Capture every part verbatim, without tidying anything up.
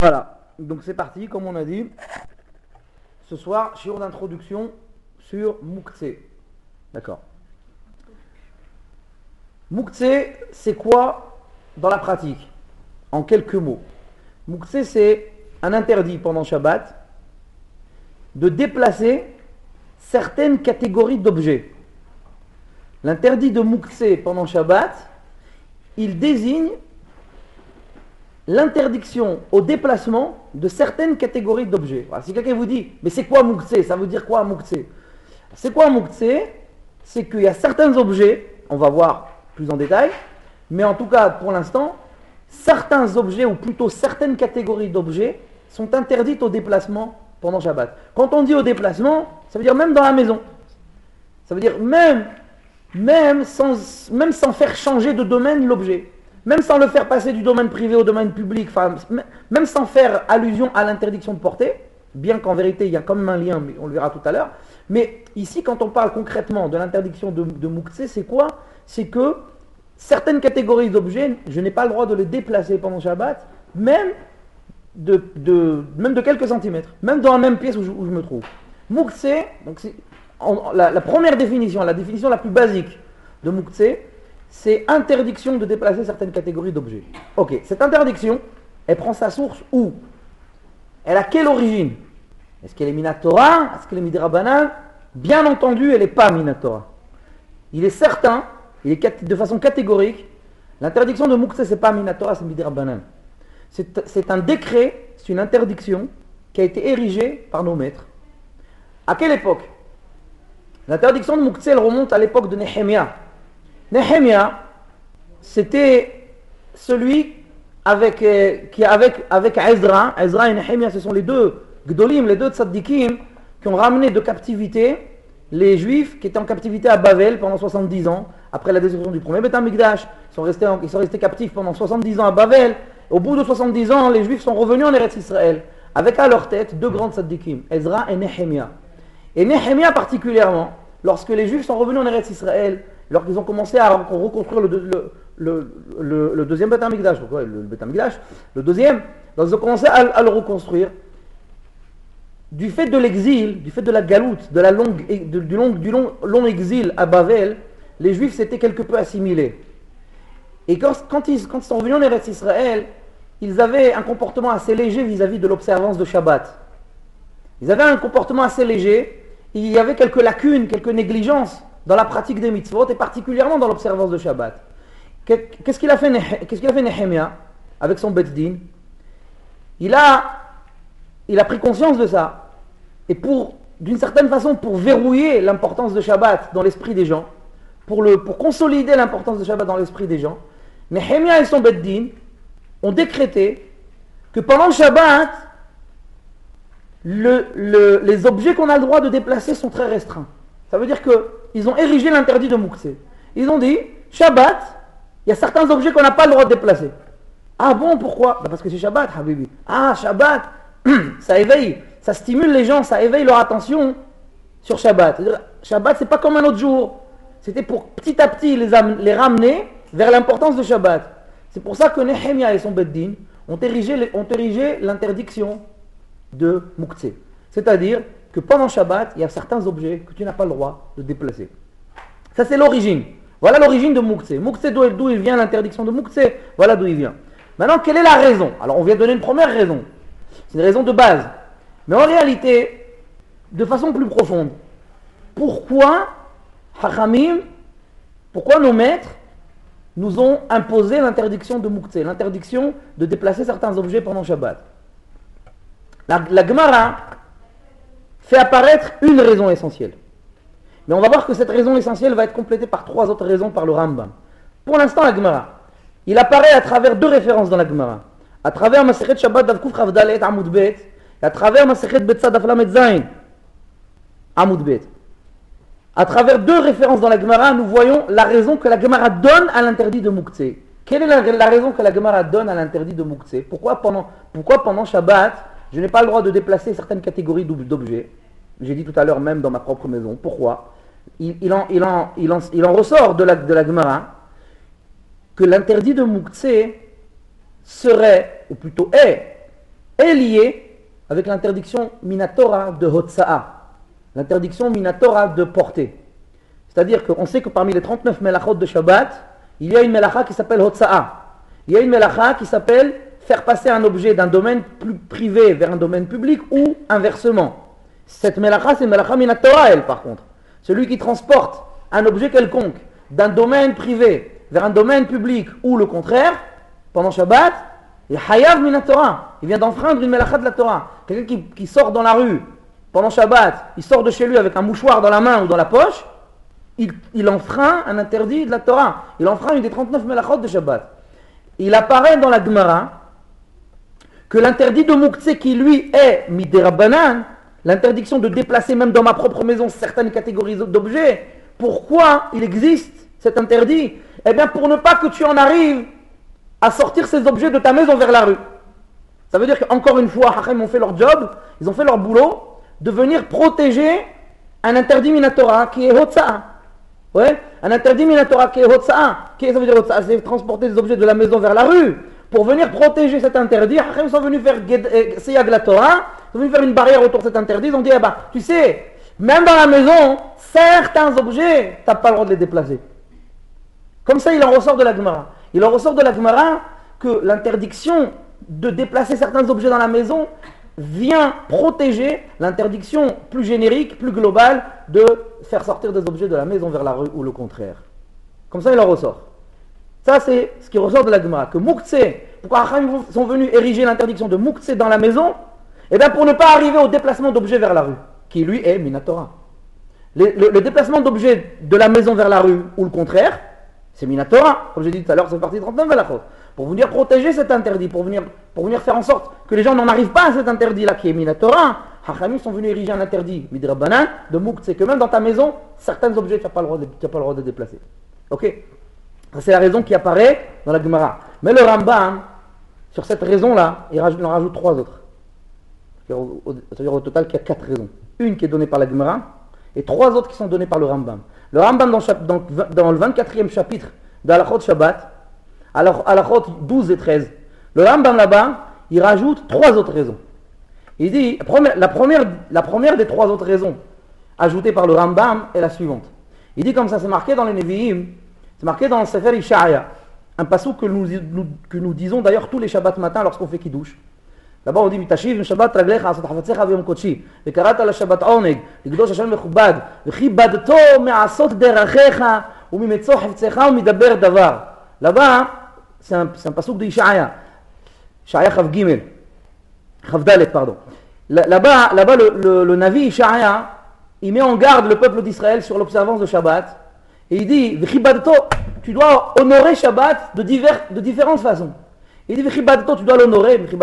Voilà, donc c'est parti, comme on a dit, ce soir, shiur d'introduction sur Mouktsé. D'accord. Mouktsé, c'est quoi dans la pratique? En quelques mots. Mouktsé, c'est un interdit pendant Shabbat de déplacer certaines catégories d'objets. L'interdit de Mouktsé pendant Shabbat, il désigne l'interdiction au déplacement de certaines catégories d'objets. Voilà, si quelqu'un vous dit, mais c'est quoi Mouktsé? Ça veut dire quoi Mouktsé? C'est quoi Mouktsé? C'est qu'il y a certains objets, on va voir plus en détail, mais en tout cas pour l'instant, certains objets, ou plutôt certaines catégories d'objets, sont interdites au déplacement pendant Shabbat. Quand on dit au déplacement, ça veut dire même dans la maison. Ça veut dire même, même, sans, même sans faire changer de domaine l'objet. Même sans le faire passer du domaine privé au domaine public, enfin, même sans faire allusion à l'interdiction de porter, bien qu'en vérité il y a quand même un lien, mais on le verra tout à l'heure. Mais ici, quand on parle concrètement de l'interdiction de, de Mouktsé, c'est quoi? C'est que certaines catégories d'objets, je n'ai pas le droit de les déplacer pendant Shabbat, même de, de, même de quelques centimètres, même dans la même pièce où je, où je me trouve. Mouktsé, donc c'est, en, la, la première définition, la définition la plus basique de Mouktsé, c'est interdiction de déplacer certaines catégories d'objets. Ok, cette interdiction, elle prend sa source où? Elle a quelle origine? Est-ce qu'elle est Minatora? Est-ce qu'elle est Midrabanan? Bien entendu, elle n'est pas Minatora. Il est certain, il est de façon catégorique, l'interdiction de Mouktsé, ce n'est pas Minatora, c'est Midrabanan. C'est, c'est un décret, c'est une interdiction qui a été érigée par nos maîtres. À quelle époque? L'interdiction de Mouktsé, elle remonte à l'époque de Nehemia. Nehemia, c'était celui avec, euh, qui avec, avec Ezra, Ezra et Nehemia, ce sont les deux Gdolim, les deux Tzaddikim, qui ont ramené de captivité les Juifs qui étaient en captivité à Bavel pendant soixante-dix ans, après la destruction du premier Beth Amikdash. Ils sont restés, en, ils sont restés captifs pendant soixante-dix ans à Bavel. Au bout de soixante-dix ans, les Juifs sont revenus en Eretz Israël, avec à leur tête deux grands Tzaddikim, Ezra et Nehemia. Et Nehemia particulièrement, lorsque les Juifs sont revenus en Eretz Israël, lorsqu'ils ont commencé à reconstruire le, le, le, le, le deuxième Beth Amikdash, le, le Beth Amikdash, le deuxième, donc ils ont commencé à, à le reconstruire. Du fait de l'exil, du fait de la galoute, de la longue, de, du, long, du long, long exil à Bavel, les Juifs s'étaient quelque peu assimilés. Et quand, quand, ils, quand ils sont revenus en Eretz Israël, ils avaient un comportement assez léger vis-à-vis de l'observance de Shabbat. Ils avaient un comportement assez léger, il y avait quelques lacunes, quelques négligences dans la pratique des mitzvot, et particulièrement dans l'observance de Shabbat. Qu'est-ce qu'il a fait, qu'est-ce qu'il a fait Nehemia avec son Beth Din? Il a, il a pris conscience de ça. Et pour, d'une certaine façon, pour verrouiller l'importance de Shabbat dans l'esprit des gens, pour, le, pour consolider l'importance de Shabbat dans l'esprit des gens, Nehemia et son Beth Din ont décrété que pendant Shabbat, le, le, les objets qu'on a le droit de déplacer sont très restreints. Ça veut dire qu'ils ont érigé l'interdit de Mouktsé. Ils ont dit, Shabbat, il y a certains objets qu'on n'a pas le droit de déplacer. Ah bon, pourquoi? Ben parce que c'est Shabbat, Habibi. Ah, Shabbat, ça éveille, ça stimule les gens, ça éveille leur attention sur Shabbat. C'est-à-dire, Shabbat, c'est pas comme un autre jour. C'était pour petit à petit les, am- les ramener vers l'importance de Shabbat. C'est pour ça que Nehemia et son Beth Din ont érigé, ont érigé l'interdiction de Mouktsé. C'est-à-dire que pendant Shabbat, il y a certains objets que tu n'as pas le droit de déplacer. Ça, c'est l'origine. Voilà l'origine de Mouktsé. Mouktsé, d'où, d'où il vient, l'interdiction de Mouktsé, voilà d'où il vient. Maintenant, quelle est la raison? Alors, on vient de donner une première raison. C'est une raison de base. Mais en réalité, de façon plus profonde, pourquoi Hachamim, pourquoi nos maîtres nous ont imposé l'interdiction de Mouktsé, l'interdiction de déplacer certains objets pendant Shabbat? La, la Gemara fait apparaître une raison essentielle. Mais on va voir que cette raison essentielle va être complétée par trois autres raisons par le Rambam. Pour l'instant, la Gemara, il apparaît à travers deux références dans la Gemara. À travers Masechet Shabbat Daf Kuf Chav Dalet Amud Bet, et à travers Masechet Betzad Daf Lamed Zayin Amud Bet. À travers deux références dans la Gemara, nous voyons la raison que la Gemara donne à l'interdit de Mouktsé. Quelle est la, la raison que la Gemara donne à l'interdit de Mouktsé? Pourquoi pendant, pourquoi pendant Shabbat, je n'ai pas le droit de déplacer certaines catégories d'objets? J'ai dit tout à l'heure même dans ma propre maison. Pourquoi? il, il, en, il, en, il, en, il en ressort de la, de la Gemara que l'interdit de Mouktsé serait, ou plutôt est, est liée avec l'interdiction minatora de Hotsa'a, l'interdiction minatora de porter. C'est-à-dire qu'on sait que parmi les trente-neuf melachot de Shabbat, il y a une melacha qui s'appelle Hotsa'a. Il y a une melacha qui s'appelle faire passer un objet d'un domaine plus privé vers un domaine public ou inversement. Cette melacha, c'est une melacha minatora, elle, par contre. Celui qui transporte un objet quelconque d'un domaine privé vers un domaine public ou le contraire, pendant Shabbat, il hayav minatora. Il vient d'enfreindre une melacha de la Torah. Quelqu'un qui, qui sort dans la rue pendant Shabbat, il sort de chez lui avec un mouchoir dans la main ou dans la poche, il, il enfreint un interdit de la Torah. Il enfreint une des trente-neuf melachot de Shabbat. Il apparaît dans la Gemara que l'interdit de Mouktsé qui lui est midérabanan, l'interdiction de déplacer même dans ma propre maison certaines catégories d'objets, pourquoi il existe cet interdit? Eh bien pour ne pas que tu en arrives à sortir ces objets de ta maison vers la rue. Ça veut dire qu'encore une fois, Hachem ont fait leur job, ils ont fait leur boulot, de venir protéger un interdit minatora qui est Hotsa'a. Ouais, un interdit minatora qui est Hotsa'a. Qu'est-ce que ça veut dire Hotsa'a? C'est transporter des objets de la maison vers la rue. Pour venir protéger cet interdit, Hachem sont venus faire Seyag la Torah, ils sont venus faire une barrière autour de cet interdit, ils ont dit, eh ben, tu sais, même dans la maison, certains objets, tu n'as pas le droit de les déplacer. Comme ça, il en ressort de la Gemara. Il en ressort de la Gemara que l'interdiction de déplacer certains objets dans la maison vient protéger l'interdiction plus générique, plus globale de faire sortir des objets de la maison vers la rue ou le contraire. Comme ça, il en ressort. Ça, c'est ce qui ressort de la Gemara. Que Mouktsé, pourquoi Hachem sont venus ériger l'interdiction de Mouktsé dans la maison? Eh bien, pour ne pas arriver au déplacement d'objets vers la rue, qui lui est Minatora. Le, le, le déplacement d'objets de la maison vers la rue ou le contraire, c'est Minatora. Comme j'ai dit tout à l'heure, c'est parti de trente-neuf melachot. Pour venir protéger cet interdit, pour venir, pour venir faire en sorte que les gens n'en arrivent pas à cet interdit-là qui est Minatora, Hachamim sont venus ériger un interdit Midrabanan de Mouktsé, que même dans ta maison, certains objets, tu n'as pas, pas le droit de déplacer. Ok? C'est la raison qui apparaît dans la Gemara. Mais le Rambam, sur cette raison-là, il, il en rajoute trois autres. C'est-à-dire au total qu'il y a quatre raisons. Une qui est donnée par la Gemara et trois autres qui sont données par le Rambam. Le Rambam dans, dans, dans le vingt-quatrième chapitre de Halachot Shabbat, Halachot douze et treize, le Rambam là-bas, il rajoute trois autres raisons. Il dit, la première, la première, la première des trois autres raisons ajoutées par le Rambam est la suivante. Il dit comme ça, c'est marqué dans les Nevi'im, c'est marqué dans le Sefer Ishaya, un passage que nous, nous, que nous disons d'ailleurs tous les Shabbats matins lorsqu'on fait Kiddush. D'abord on dit Mitashiv Shabbat raglecha asot hafatzecha v'yom kodshi vekarata la Shabbat oneg likdosh Hashem mechubad v'chibadto me'asot derachecha u'mimetzo hafzecha u'midaber davar. Là-bas, c'est un, c'est un passage de Ishaya, Ishaya Chav Gimel, Chav Dalet, pardon. Là-bas, là-bas le, le, le Navi Ishaya, il met en garde le peuple d'Israël sur l'observance de Shabbat. Et il dit, tu dois honorer Shabbat de, divers, de différentes façons. Il dit, tu dois l'honorer, tu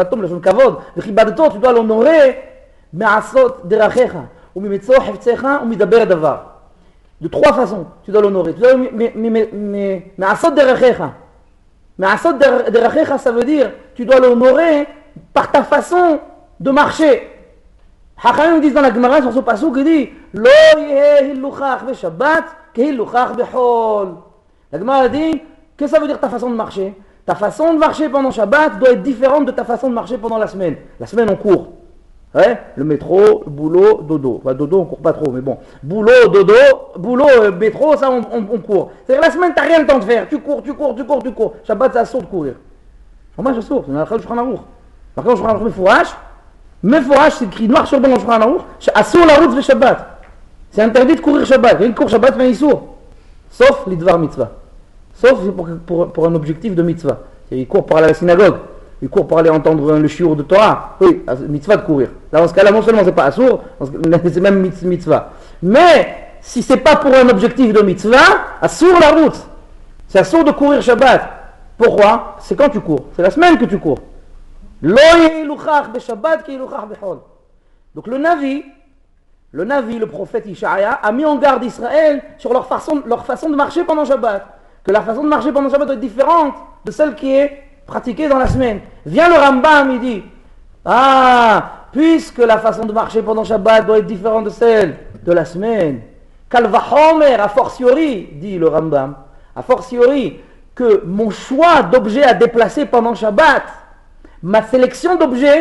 dois l'honorer de trois façons. Tu dois l'honorer. Ça veut dire, tu dois l'honorer par ta façon de marcher. Hachamim disent dans la Gemara sur ce passage qui dit, Lo yeh hilluchach v'Shabbat. La Gemara dit, que ça veut dire ta façon de marcher? Ta façon de marcher pendant Shabbat doit être différente de ta façon de marcher pendant la semaine. La semaine on court. Ouais, le métro, le boulot, dodo. Enfin, dodo on court pas trop, mais bon. Boulot, dodo, boulot, euh, métro, ça on, on, on court. C'est-à-dire la semaine t'as rien le temps de faire. Tu cours, tu cours, tu cours, tu cours. Shabbat c'est assourd de courir. Moi je sourd, c'est un halakha du Shulchan Aruch. Par contre, le Shulchan Aruch mefourash, mefourash c'est écrit noir sur blanc dans le Shulchan Aruch, assourd la route de Shabbat. C'est interdit de courir Shabbat. Quelqu'un qui court Shabbat fait un issour. Sauf l'idvar mitzvah. Sauf pour, pour, pour un objectif de mitzvah. Il court pour aller à la synagogue. Il court pour aller entendre le shiur de Torah. Oui, mitzvah de courir. Là, dans ce cas-là, non seulement c'est pas assour, c'est même mitzvah. Mais, si c'est pas pour un objectif de mitzvah, assour la route. C'est assour de courir Shabbat. Pourquoi? C'est quand tu cours. C'est la semaine que tu cours. Lo yehiluchach b'Shabbat ki yehiluchach b'chol. Donc le Navi, Le Navi, le prophète Ishaya, a mis en garde Israël sur leur façon, leur façon de marcher pendant Shabbat. Que la façon de marcher pendant Shabbat doit être différente de celle qui est pratiquée dans la semaine. Vient le Rambam, il dit, ah, puisque la façon de marcher pendant Shabbat doit être différente de celle de la semaine, Kalvahomer, a fortiori, dit le Rambam, a fortiori, que mon choix d'objets à déplacer pendant Shabbat, ma sélection d'objets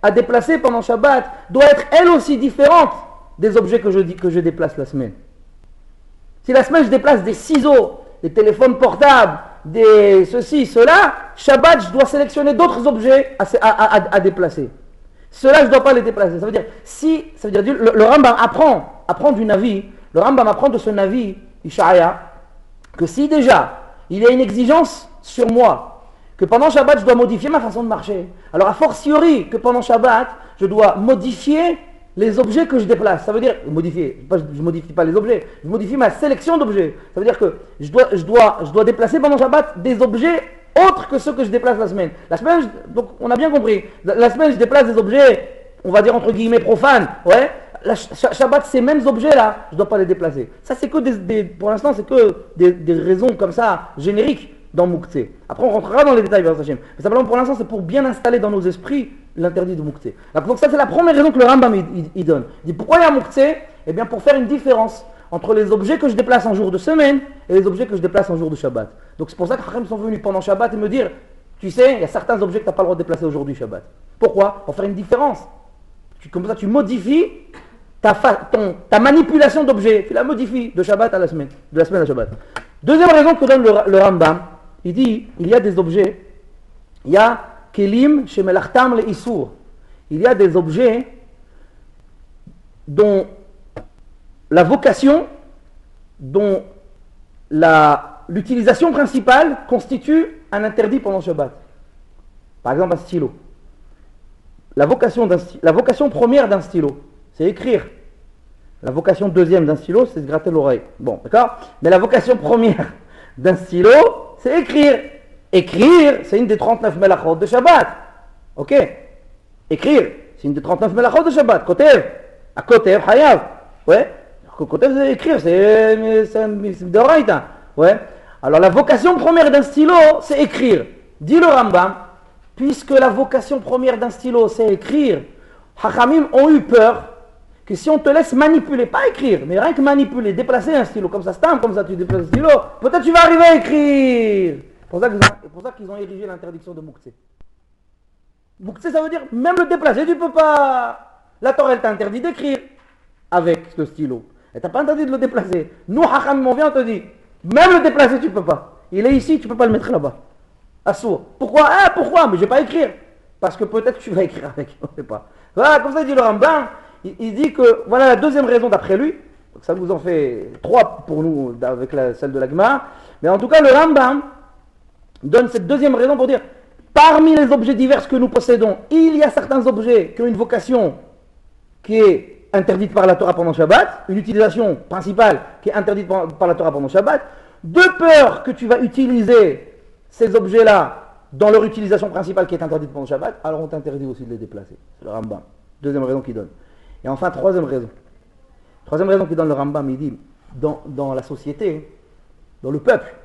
à déplacer pendant Shabbat doit être elle aussi différente des objets que je, que je déplace la semaine. Si la semaine je déplace des ciseaux, des téléphones portables, des ceci, cela, Shabbat je dois sélectionner d'autres objets à, à, à, à déplacer. Cela je ne dois pas les déplacer. Ça veut dire, si, ça veut dire le, le Rambam apprend, apprend du Navi, le Rambam apprend de ce Navi, Ishaya, que si déjà il y a une exigence sur moi, que pendant Shabbat je dois modifier ma façon de marcher, alors a fortiori que pendant Shabbat je dois modifier les objets que je déplace. Ça veut dire, modifier, je ne modifie pas les objets, je modifie ma sélection d'objets. Ça veut dire que je dois, je, dois, je dois déplacer pendant Shabbat des objets autres que ceux que je déplace la semaine. La semaine, je, donc on a bien compris, la, la semaine je déplace des objets, on va dire entre guillemets profanes, ouais. La Shabbat, ces mêmes objets-là, je ne dois pas les déplacer. Ça, c'est que des, des, pour l'instant, c'est que des, des raisons comme ça, génériques dans Mouktsé. Après, on rentrera dans les détails, mais simplement pour l'instant, c'est pour bien installer dans nos esprits l'interdit de Mouktsé. Donc ça, c'est la première raison que le Rambam il, il, il donne. Il dit pourquoi il y a Mouktsé? Eh bien, pour faire une différence entre les objets que je déplace en jour de semaine et les objets que je déplace en jour de Shabbat. Donc c'est pour ça que les Chachamim sont venus pendant Shabbat et me dire, tu sais, il y a certains objets que tu n'as pas le droit de déplacer aujourd'hui Shabbat. Pourquoi? Pour faire une différence. Tu, comme ça, tu modifies Ta, ton, ta manipulation d'objets, tu la modifies de Shabbat à la semaine, de la semaine à Shabbat. Deuxième raison que donne le, le Rambam, il dit, il y a des objets, il y a kelim shemelachtam le isur, il y a des objets dont la vocation, dont l'utilisation principale constitue un interdit pendant Shabbat. Par exemple un stylo. La vocation, d'un, la vocation première d'un stylo, c'est écrire. La vocation deuxième d'un stylo, c'est se gratter l'oreille. Bon, d'accord? Mais la vocation première d'un stylo, c'est écrire. Écrire, c'est une des trente-neuf melachot de Shabbat. Ok? Écrire, c'est une des trente-neuf melachot de Shabbat. Kotev. À Kotev, Hayav. Ouais? Kotev, c'est écrire, c'est, c'est d'oraïta. Ouais? Alors la vocation première d'un stylo, c'est écrire. Dit le Rambam, puisque la vocation première d'un stylo, c'est écrire, Hachamim ont eu peur que si on te laisse manipuler, pas écrire, mais rien que manipuler, déplacer un stylo, comme ça, stamp, comme ça tu déplaces un stylo, peut-être tu vas arriver à écrire. C'est pour ça qu'ils ont, pour ça qu'ils ont érigé l'interdiction de Mouktsé. Mouktsé, ça veut dire, même le déplacer, tu peux pas. La Torah, elle t'a interdit d'écrire avec ce stylo. Elle t'a pas interdit de le déplacer. Nous, Hachamim, on vient, on te dit, même le déplacer, tu peux pas. Il est ici, tu peux pas le mettre là-bas. Assour. Pourquoi? Ah, pourquoi? Mais je vais pas écrire. Parce que peut-être tu vas écrire avec, on ne sait pas. Voilà, comme ça dit le Rambam, il, il dit que, voilà la deuxième raison d'après lui, donc ça nous en fait trois pour nous, avec la, celle de la Gemara, mais en tout cas le Rambam donne cette deuxième raison pour dire, parmi les objets divers que nous possédons, il y a certains objets qui ont une vocation qui est interdite par la Torah pendant Shabbat, une utilisation principale qui est interdite par, par la Torah pendant Shabbat, de peur que tu vas utiliser ces objets-là dans leur utilisation principale qui est interdite pendant Shabbat, alors on t'interdit aussi de les déplacer. C'est le Rambam. Deuxième raison qu'il donne. Et enfin, troisième raison. Troisième raison qu'il donne le Rambam, il dit, dans, dans la société, dans le peuple,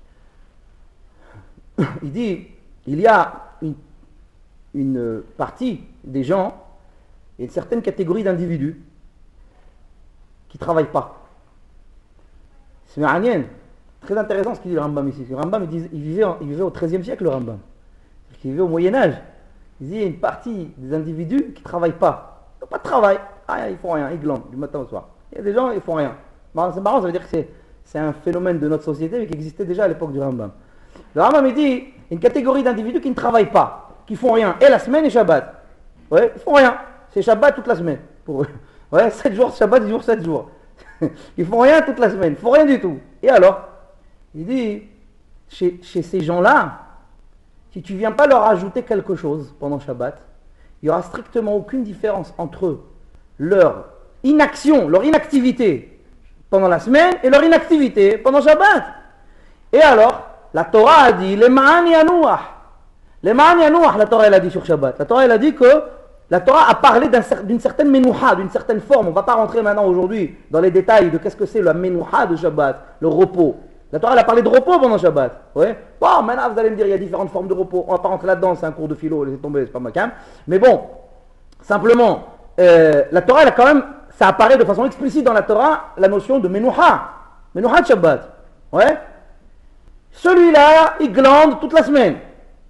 il dit, il y a une, une partie des gens, et une certaine catégorie d'individus qui ne travaillent pas. C'est ma'anien. Très intéressant ce qu'il dit le Rambam ici. Le Rambam, il, dit, il, vivait, en, il vivait au treizième siècle, le Rambam. Il vivait au Moyen-Âge. Il dit, il y a une partie des individus qui ne travaillent pas. Ils n'ont pas de travail. Ah, ils font rien, ils glandent du matin au soir. Il y a des gens, ils ne font rien. Bon, c'est marrant, ça veut dire que c'est, c'est un phénomène de notre société, mais qui existait déjà à l'époque du Rambam. Le Rambam, il dit, une catégorie d'individus qui ne travaillent pas, qui font rien, et la semaine et Shabbat. Ouais, ils font rien. C'est Shabbat toute la semaine. Pour eux. Ouais, sept jours, Shabbat, dix jours, sept jours. Ils font rien toute la semaine, ils font rien du tout. Et alors, il dit, chez, chez ces gens-là, si tu ne viens pas leur ajouter quelque chose pendant Shabbat, il n'y aura strictement aucune différence entre leur inaction, leur inactivité pendant la semaine et leur inactivité pendant Shabbat. Et alors, la Torah a dit, les ma'an yanouah. Les ma'an yanouah, la Torah elle a dit sur Shabbat. La Torah elle a dit que la Torah a parlé d'un, d'une certaine menouha, d'une certaine forme. On ne va pas rentrer maintenant aujourd'hui dans les détails de qu'est-ce que c'est la menouha de Shabbat, le repos. La Torah elle a parlé de repos pendant Shabbat. Ouais. Bon, maintenant vous allez me dire il y a différentes formes de repos. On ne va pas rentrer là-dedans, c'est un cours de philo, laissez tomber, c'est pas ma cam. Mais bon, simplement, euh, la Torah elle a quand même, ça apparaît de façon explicite dans la Torah, la notion de menouha. Menouha de Shabbat. Ouais. Celui-là, il glande toute la semaine.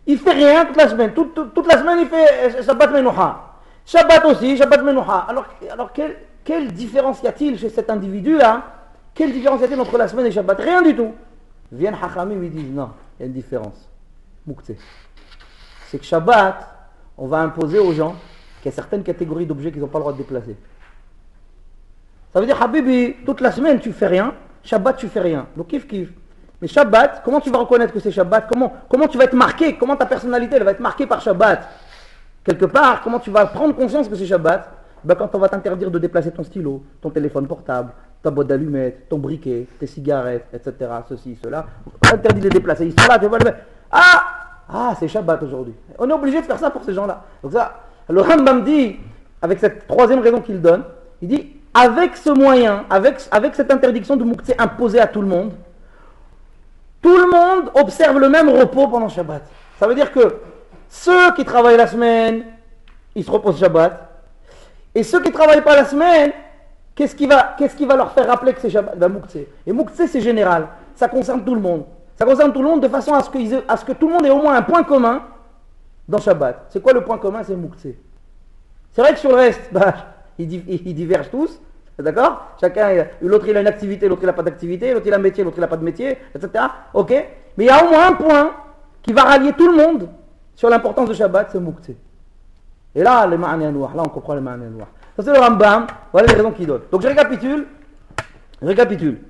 il fait rien toute la semaine. Toute, toute, toute la semaine, il fait Shabbat Menoucha. Shabbat aussi, Shabbat Menoucha. Alors, alors quelle, quelle différence y a-t-il chez cet individu-là? Quelle différence y a-t-il entre la semaine et Shabbat? Rien du tout. Viennent Hachamim, ils disent non, il y a une différence. Mouktsé. C'est que Shabbat, on va imposer aux gens qu'il y a certaines catégories d'objets qu'ils n'ont pas le droit de déplacer. Ça veut dire, Habibi, toute la semaine tu fais rien, Shabbat tu fais rien. Donc kiff kiff. Mais Shabbat, comment tu vas reconnaître que c'est Shabbat? Comment, comment tu vas être marqué? Comment ta personnalité elle va être marquée par Shabbat? Quelque part, comment tu vas prendre conscience que c'est Shabbat? Ben, quand on va t'interdire de déplacer ton stylo, ton téléphone portable, ta boîte d'allumettes, ton briquet, tes cigarettes, et cetera. Ceci, cela. On t'interdit de les déplacer. Ils sont là, tu vas le mettre. Ah! Ah, c'est Shabbat aujourd'hui. On est obligé de faire ça pour ces gens-là. Donc ça, le Rambam dit, avec cette troisième raison qu'il donne, il dit, avec ce moyen, avec, avec cette interdiction de Mouktsé imposée à tout le monde, tout le monde observe le même repos pendant Shabbat. Ça veut dire que ceux qui travaillent la semaine, ils se reposent Shabbat. Et ceux qui ne travaillent pas la semaine, qu'est-ce qui va, qu'est-ce qui va leur faire rappeler que c'est Shabbat? Ben, Mouktsé. Et Mouktsé, c'est général. Ça concerne tout le monde. Ça concerne tout le monde de façon à ce, que, à ce que tout le monde ait au moins un point commun dans Shabbat. C'est quoi le point commun? C'est Mouktsé. C'est vrai que sur le reste, bah, ils, ils divergent tous. D'accord? Chacun, l'autre il a une activité, l'autre il n'a pas d'activité, l'autre il a un métier, l'autre il n'a pas de métier, et cetera. Ok? Mais il y a au moins un point qui va rallier tout le monde sur l'importance de Shabbat, c'est Mouktsé. Et là, les ma'ani noir, là on comprend les ma'ani noir. Ça c'est le Rambam, voilà les raisons qu'il donne. Donc je récapitule. Je récapitule.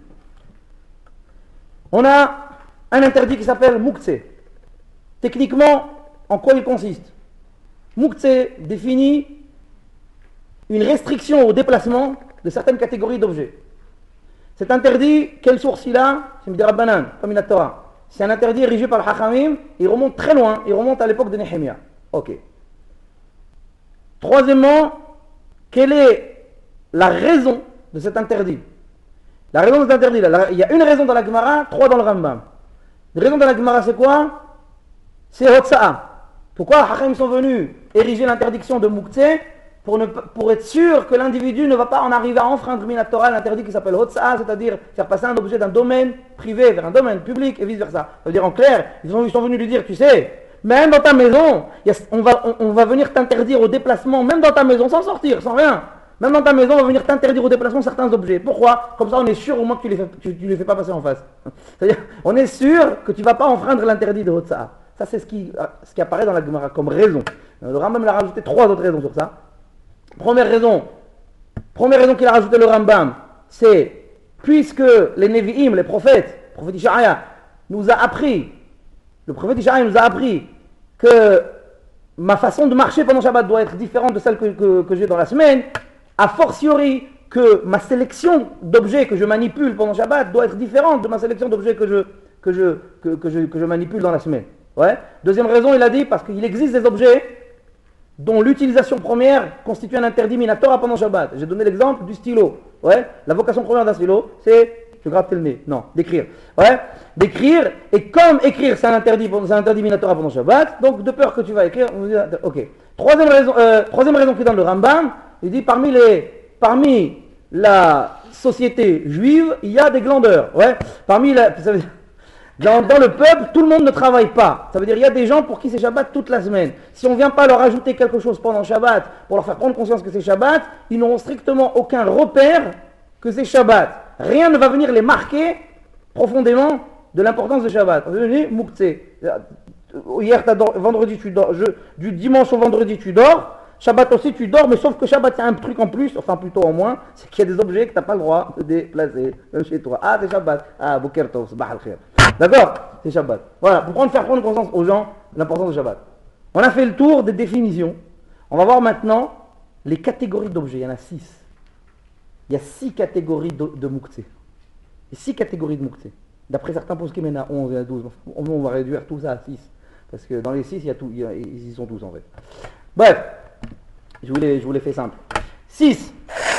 On a un interdit qui s'appelle Mouktsé. Techniquement, en quoi il consiste? Mouktsé définit une restriction au déplacement de certaines catégories d'objets. Cet interdit, quelle source il a? C'est Midera Banan, comme la Torah. C'est un interdit érigé par le Hachamim, il remonte très loin, il remonte à l'époque de Nehemia. Ok. Troisièmement, quelle est la raison de cet interdit? La raison de cet interdit, là, il y a une raison dans la Gemara, trois dans le Rambam. La raison dans la Gemara, c'est quoi? C'est Hotsa'a. Pourquoi les Hachamim sont venus ériger l'interdiction de Mouktsé? Pour, ne, pour être sûr que l'individu ne va pas en arriver à enfreindre Minatora, l'interdit qui s'appelle Hotsa'a, c'est-à-dire faire passer un objet d'un domaine privé vers un domaine public et vice-versa. Ça veut dire en clair, ils sont, ils sont venus lui dire, tu sais, même dans ta maison, y a, on, va, on, on va venir t'interdire au déplacement, même dans ta maison, sans sortir, sans rien. Même dans ta maison, on va venir t'interdire au déplacement certains objets. Pourquoi? Comme ça, on est sûr au moins que tu ne les, fais, tu, tu les fais pas passer en face. C'est-à-dire, on est sûr que tu ne vas pas enfreindre l'interdit de Hotsa'a. Ça, c'est ce qui, ce qui apparaît dans la Gemara comme raison. Le Rambam l'a rajouté trois autres raisons sur ça. Première raison, première raison qu'il a rajouté le Rambam, c'est puisque les Nevi'im, les prophètes, le prophète Ishaïa, nous a appris, le prophète Ishaïa nous a appris que ma façon de marcher pendant Shabbat doit être différente de celle que, que, que j'ai dans la semaine, a fortiori que ma sélection d'objets que je manipule pendant Shabbat doit être différente de ma sélection d'objets que je, que, je, que, que, je, que je manipule dans la semaine. Ouais. Deuxième raison, il a dit parce qu'il existe des objets dont l'utilisation première constitue un interdit minatora pendant Shabbat. J'ai donné l'exemple du stylo. Ouais. La vocation première d'un stylo, c'est, je gratte le nez, non, d'écrire. Ouais. D'écrire, et comme écrire c'est un interdit, c'est un interdit minatora pendant Shabbat, donc de peur que tu vas écrire, on dit, ok. Troisième raison, euh, troisième raison qui donne le Rambam, il dit parmi les, parmi la société juive, il y a des glandeurs. Ouais. Parmi la, ça veut dire, Dans, dans le peuple, tout le monde ne travaille pas. Ça veut dire qu'il y a des gens pour qui c'est Shabbat toute la semaine. Si on ne vient pas leur ajouter quelque chose pendant Shabbat pour leur faire prendre conscience que c'est Shabbat, ils n'auront strictement aucun repère que c'est Shabbat. Rien ne va venir les marquer profondément de l'importance de Shabbat. On dit Mouktsé. Hier, vendredi, tu dors. Je, du dimanche au vendredi, tu dors. Shabbat aussi, tu dors, mais sauf que Shabbat, il y a un truc en plus, enfin plutôt en moins, c'est qu'il y a des objets que tu n'as pas le droit de déplacer, même chez toi. Ah, c'est Shabbat. Ah, Boker Tov, Sabah al-Khair. D'accord? C'est Shabbat. Voilà, pour prendre, faire prendre conscience aux gens l'importance de Shabbat. On a fait le tour des définitions. On va voir maintenant les catégories d'objets. Il y en a six. Il y a six catégories de, de Mouktsé. Il y a six catégories de Mouktsé. D'après certains poskim, il y en a onze, il y en a douze. On va réduire tout ça à six. Parce que dans les six, il y a tout, il y a, ils y sont tous en fait. Bref, je vous les, je vous les fais simple. six.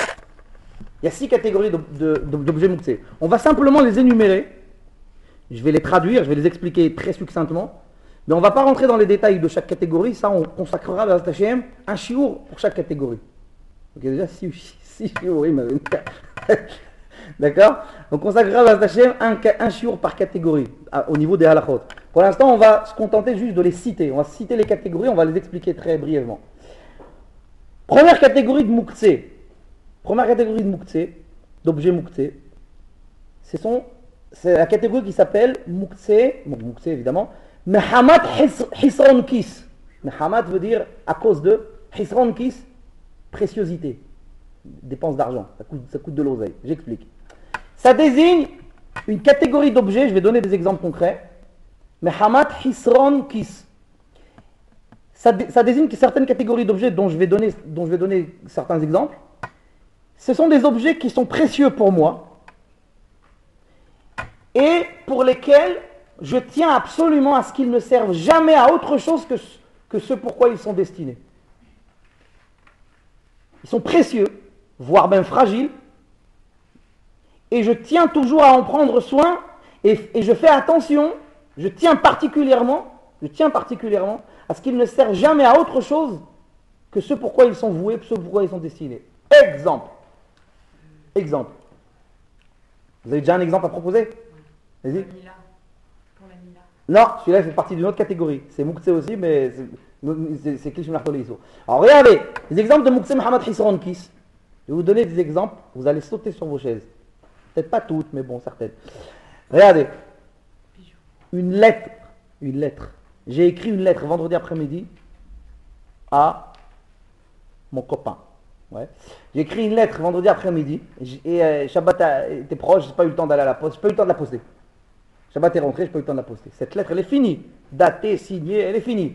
Il y a six catégories d'objets Mouktsé. On va simplement les énumérer. Je vais les traduire, je vais les expliquer très succinctement. Mais on ne va pas rentrer dans les détails de chaque catégorie. Ça, on consacrera à H M un chiour pour chaque catégorie. Ok, déjà six chiours, oui, mais... D'accord? Donc on s'aggrave à Hachem un, un shiur par catégorie à, au niveau des halachot. Pour l'instant, on va se contenter juste de les citer. On va citer les catégories, on va les expliquer très brièvement. Première catégorie de mouktsé. Première catégorie de mouktsé, d'objets mouktsé. Ce sont, c'est la catégorie qui s'appelle mouktsé, bon, mouktsé évidemment, Mehamat Hisron Kis. Mehamat veut dire à cause de Hisron Kis, préciosité, dépense d'argent, ça coûte, ça coûte de l'oseille. J'explique. Ça désigne une catégorie d'objets, je vais donner des exemples concrets. Mehamat Hisron Kis. Ça, ça désigne certaines catégories d'objets dont je vais donner, dont je vais donner certains exemples. Ce sont des objets qui sont précieux pour moi et pour lesquels je tiens absolument à ce qu'ils ne servent jamais à autre chose que, que ce pourquoi ils sont destinés. Ils sont précieux, voire même fragiles, et je tiens toujours à en prendre soin, et, et je fais attention, je tiens particulièrement, je tiens particulièrement à ce qu'ils ne servent jamais à autre chose que ce pourquoi ils sont voués, ce pourquoi ils sont destinés. Exemple. Exemple. Vous avez déjà un exemple à proposer? Vas-y. Non, celui-là fait partie d'une autre catégorie. C'est Mouktsé aussi, mais c'est Klishim Nartoliso. Alors regardez, les exemples de Mouktsé Mohamed Hisron Kis. Je vais vous donner des exemples, vous allez sauter sur vos chaises. Peut-être pas toutes, mais bon, certaines. Regardez. Une lettre. Une lettre. J'ai écrit une lettre vendredi après-midi à mon copain. Ouais. J'ai écrit une lettre vendredi après-midi et euh, Shabbat a, était proche, j'ai pas eu le temps d'aller à la poste, j'ai pas eu le temps de la poster. Shabbat est rentré, j'ai pas eu le temps de la poster. Cette lettre, elle est finie, datée, signée, elle est finie.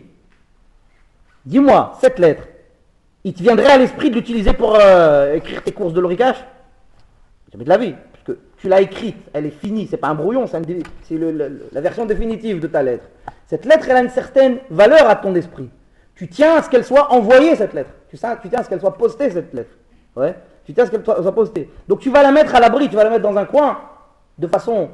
Dis-moi, cette lettre, il te viendrait à l'esprit de l'utiliser pour euh, écrire tes courses de l'oricache? Jamais de la vie, parce que tu l'as écrite, elle est finie, c'est pas un brouillon, c'est, un, c'est le, le, la version définitive de ta lettre. Cette lettre, elle a une certaine valeur à ton esprit. Tu tiens à ce qu'elle soit envoyée, cette lettre. Tu, sais, tu tiens à ce qu'elle soit postée, cette lettre. Ouais. Tu tiens à ce qu'elle soit postée. Donc tu vas la mettre à l'abri, tu vas la mettre dans un coin, de façon,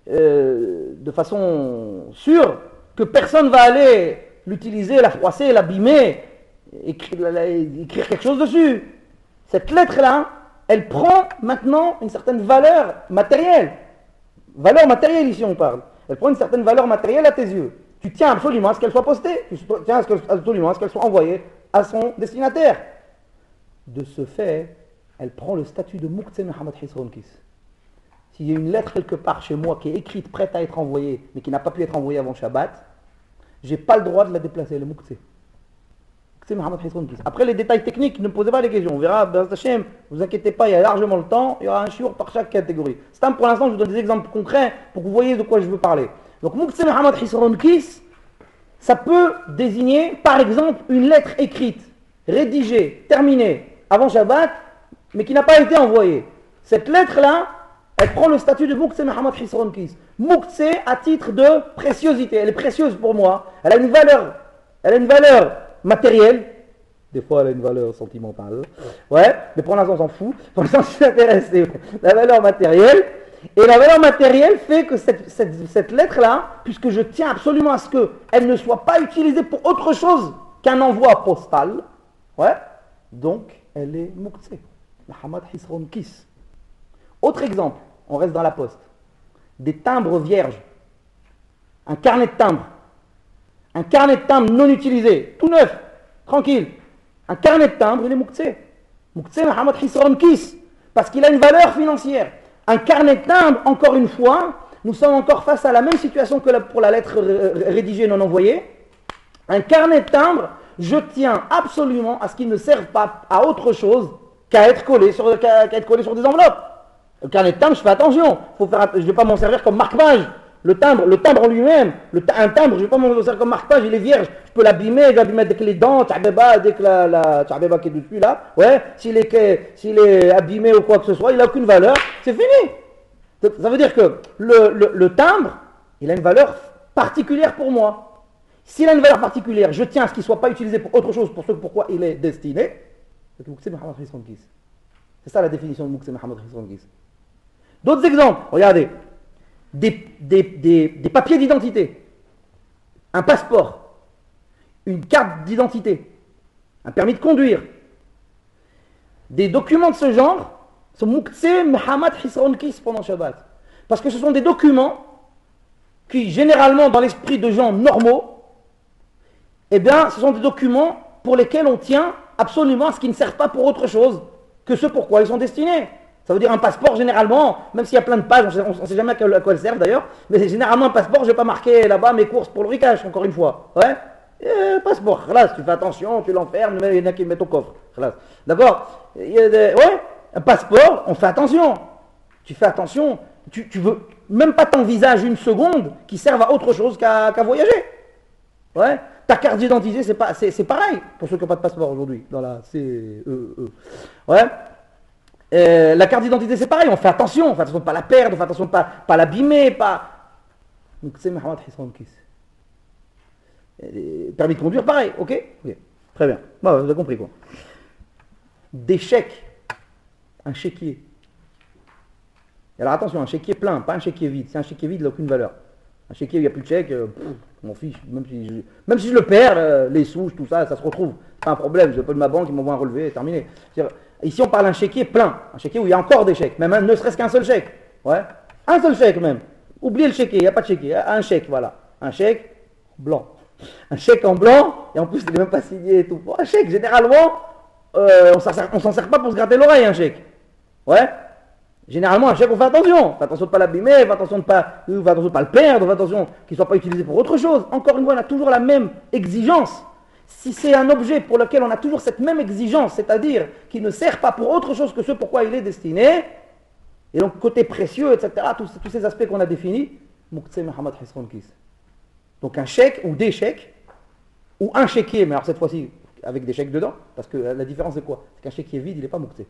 euh, de façon sûre, que personne ne va aller l'utiliser, la froisser, l'abîmer, écrire, écrire quelque chose dessus. Cette lettre-là, elle prend maintenant une certaine valeur matérielle. Valeur matérielle ici on parle. Elle prend une certaine valeur matérielle à tes yeux. Tu tiens absolument à ce qu'elle soit postée, tu tiens à ce absolument à ce qu'elle soit envoyée à son destinataire. De ce fait, elle prend le statut de Mouktsé Mohamed Hisron Kis. S'il y a une lettre quelque part chez moi qui est écrite, prête à être envoyée, mais qui n'a pas pu être envoyée avant Shabbat, je n'ai pas le droit de la déplacer, le Mouktsé. Mouktsé Mohamed Hisron Kis. Après les détails techniques, ne me posez pas les questions. On verra, ne vous inquiétez pas, il y a largement le temps, il y aura un shiur par chaque catégorie. C'est un, pour l'instant, je vous donne des exemples concrets pour que vous voyez de quoi je veux parler. Donc Mouktsé Mohamed Hisron Kis, ça peut désigner par exemple une lettre écrite, rédigée, terminée avant Shabbat, mais qui n'a pas été envoyée. Cette lettre-là, elle prend le statut de Mouktsé Mohamed Hisron Kis. Mouktsé à titre de préciosité, elle est précieuse pour moi, elle a une valeur, elle a une valeur matérielle, des fois elle a une valeur sentimentale, ouais, mais pour l'instant on s'en fout, pour l'instant je suis intéressé, la valeur matérielle. Et la valeur matérielle fait que cette, cette, cette lettre-là, puisque je tiens absolument à ce qu'elle ne soit pas utilisée pour autre chose qu'un envoi postal, ouais, donc elle est Mouktsé, Mohamed Hisron Kis. Autre exemple, on reste dans la poste. Des timbres vierges, un carnet de timbres, un carnet de timbres non utilisé, tout neuf, tranquille. Un carnet de timbres, il est Mouktsé. Mouktsé Mohamed Hisron Kis, parce qu'il a une valeur financière. Un carnet de timbres, encore une fois, nous sommes encore face à la même situation que pour la lettre rédigée non envoyée. Un carnet de timbres, je tiens absolument à ce qu'il ne serve pas à autre chose qu'à être collé sur, qu'à, qu'à être collé sur des enveloppes. Le carnet de timbres, je fais attention. Faut faire, je ne vais pas m'en servir comme marque-page. Le timbre, le timbre en lui-même, le, un timbre, je ne vais pas m'en servir comme marque-page, il est vierge. Je peux l'abîmer, je vais l'abîmer avec les dents, tchabeba, dès que la, la tchabeba qui est dessus là, ouais, s'il est, s'il est abîmé ou quoi que ce soit, il n'a aucune valeur, c'est fini. Ça veut dire que le, le, le timbre, il a une valeur particulière pour moi. S'il a une valeur particulière, je tiens à ce qu'il ne soit pas utilisé pour autre chose, pour ce pourquoi il est destiné. C'est Mouktsé Mohamed Hisron Kis. C'est ça la définition de Mouktsé Mohamed Hisron Kis. D'autres exemples, regardez. Des, des, des, des papiers d'identité, un passeport, une carte d'identité, un permis de conduire, des documents de ce genre sont Muktse Muhammad Hisron Kis pendant Shabbat. Parce que ce sont des documents qui, généralement, dans l'esprit de gens normaux, eh bien, ce sont des documents pour lesquels on tient absolument à ce qu'ils ne servent pas pour autre chose que ce pour quoi ils sont destinés. Ça veut dire un passeport, généralement, même s'il y a plein de pages, on ne sait jamais à quoi elles servent d'ailleurs, mais généralement un passeport, je ne vais pas marquer là-bas mes courses pour le ricage, encore une fois. Ouais, et, passeport, là, tu fais attention, tu l'enfermes, il y en a qui le mettent au coffre. D'accord. Ouais, un passeport, on fait attention. Tu fais attention, tu, tu veux même pas t'envisager une seconde qui serve à autre chose qu'à qu'à voyager. Ouais. Ta carte d'identité, c'est pas, c'est, c'est pareil pour ceux qui n'ont pas de passeport aujourd'hui. Dans la C E E. Ouais. Euh, la carte d'identité, c'est pareil. On fait attention. On fait attention de ne pas la perdre. On fait attention de ne pas, pas l'abîmer. Pas... Donc, c'est Mohamed Hisron Kis. Permis de conduire, pareil. Ok, okay. Très bien. Bon, vous avez compris quoi. Des chèques. Un chéquier. Alors attention, un chéquier plein, pas un chéquier vide. C'est un chéquier vide, il n'a aucune valeur. Un chéquier où il n'y a plus de chèque, euh, pff, je m'en fiche. Même si je, même si je le perds, euh, les sous, tout ça, ça se retrouve. C'est pas un problème. Je appelle ma banque, ils m'envoient un relevé, terminé. Ici, on parle d'un chéquier plein. Un chéquier où il y a encore des chèques. Même un, ne serait-ce qu'un seul chèque. Ouais. Un seul chèque même. Oubliez le chéquier, il n'y a pas de chéquier. Un chèque, voilà. Un chèque blanc. Un chèque en blanc, et en plus, il n'est même pas signé et tout. Bon, un chèque, généralement, euh, on ne s'en sert pas pour se gratter l'oreille, un chèque. Ouais. Généralement, un chèque, on fait attention. Fait attention de ne pas l'abîmer, fait attention de ne pas, fait attention de pas le perdre, fait attention qu'il ne soit pas utilisé pour autre chose. Encore une fois, on a toujours la même exigence. Si c'est un objet pour lequel on a toujours cette même exigence, c'est-à-dire qu'il ne sert pas pour autre chose que ce pour quoi il est destiné, et donc côté précieux, et cetera, tous, tous ces aspects qu'on a définis, Muktse Mohamed Hisron Kis. Donc un chèque ou des chèques, ou un chéquier, mais alors cette fois-ci avec des chèques dedans, parce que la différence c'est quoi? C'est qu'un chéquier vide, il n'est pas Muktse.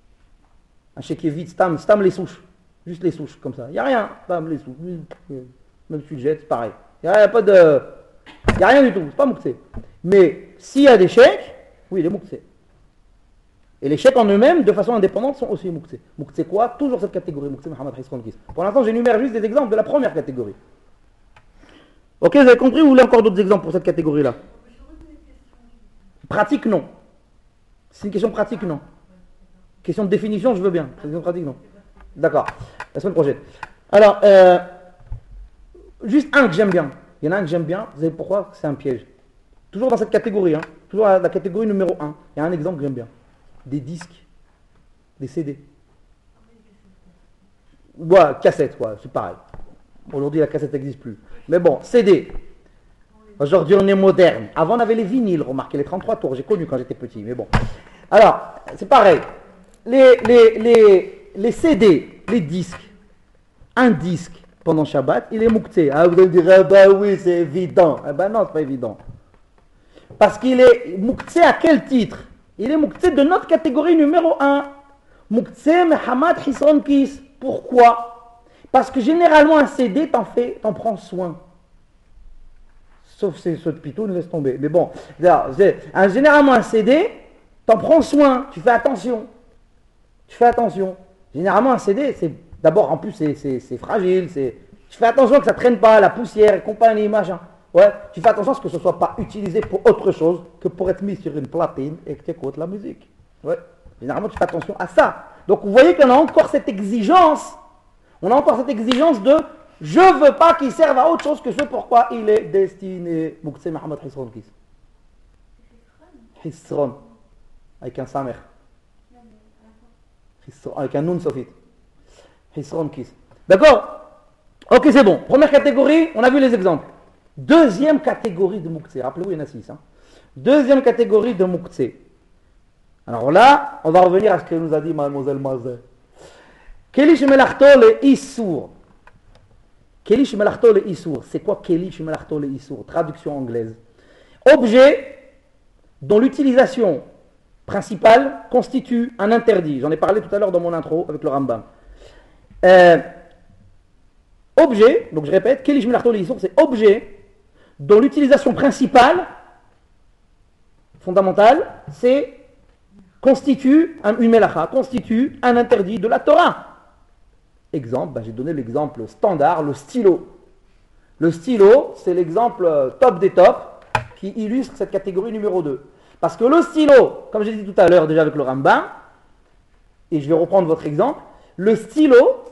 Un chéquier vide, stam, stam les souches, juste les souches, comme ça. Il n'y a rien, stam les souches, même si tu le jettes, c'est pareil. Il n'y a, a pas de... Il n'y a rien du tout, c'est pas Muktse. Mais s'il y a des chèques, oui, il est Muktse. Et les chèques en eux-mêmes, de façon indépendante, sont aussi Muktse. Muktse quoi? Toujours cette catégorie, Muktse Mohamed Hisron Kis. Pour l'instant, j'énumère juste des exemples de la première catégorie. Ok, vous avez compris ou vous voulez encore d'autres exemples pour cette catégorie-là? Pratique, non. C'est une question pratique, non. Question de définition, je veux bien. Question pratique, non. D'accord. La semaine prochaine. Alors, euh, juste un que j'aime bien. Il y en a un que j'aime bien. Vous savez pourquoi? C'est un piège. Toujours dans cette catégorie. Hein. Toujours la, la catégorie numéro un. Il y a un exemple que j'aime bien. Des disques. Des C D. Ouais, cassettes, ouais, c'est pareil. Aujourd'hui, la cassette n'existe plus. Mais bon, C D. Aujourd'hui, on est moderne. Avant, on avait les vinyles, remarquez, les trente-trois tours. J'ai connu quand j'étais petit, mais bon. Alors, c'est pareil. Les, les, les, les C D, les disques, un disque pendant Shabbat, il est Muktse. Ah, vous allez me dire, ah bah oui, c'est évident. Ah bah non, c'est pas évident. Parce qu'il est Muktse à quel titre? Il est Muktse de notre catégorie numéro un. Muktse Mohamed Hisron Kis. Pourquoi? Parce que généralement, un C D, t'en fais, t'en prends soin. Sauf c'est ceux de Pitoun, laisse tomber. Mais bon, un, généralement, un C D, t'en prends soin. Tu fais attention. Tu fais attention. Généralement, un C D, c'est d'abord, en plus, c'est, c'est, c'est fragile. C'est, tu fais attention que ça ne traîne pas, la poussière et compagnie, machin. Ouais, tu fais attention à ce que ce ne soit pas utilisé pour autre chose que pour être mis sur une platine et que tu écoutes la musique. Ouais. Généralement, tu fais attention à ça. Donc, vous voyez qu'on a encore cette exigence. On a encore cette exigence de « je ne veux pas qu'il serve à autre chose que ce pourquoi il est destiné ». Muktse Mohamed Hisron Kis. Hisron. Avec un samer. Avec un nun sofit. Hisron Kis. D'accord? Ok, c'est bon. Première catégorie, on a vu les exemples. Deuxième catégorie de Muktse. Rappelez-vous, il y en a six. Hein. Deuxième catégorie de Muktse. Alors là, on va revenir à ce que nous a dit Mademoiselle Mazet. Kelish melachto le issour. Kelish melachto le issour. C'est quoi Kelish melachto le issour? Traduction anglaise. Objet dont l'utilisation principale constitue un interdit. J'en ai parlé tout à l'heure dans mon intro avec le Rambam. Euh, objet, donc je répète, Kelish melachto le issour, c'est objet dont l'utilisation principale, fondamentale, c'est constitue un, une melacha, constitue un interdit de la Torah. Exemple, ben j'ai donné l'exemple standard, le stylo. Le stylo, c'est l'exemple top des tops qui illustre cette catégorie numéro deux. Parce que le stylo, comme j'ai dit tout à l'heure déjà avec le Rambam, et je vais reprendre votre exemple, le stylo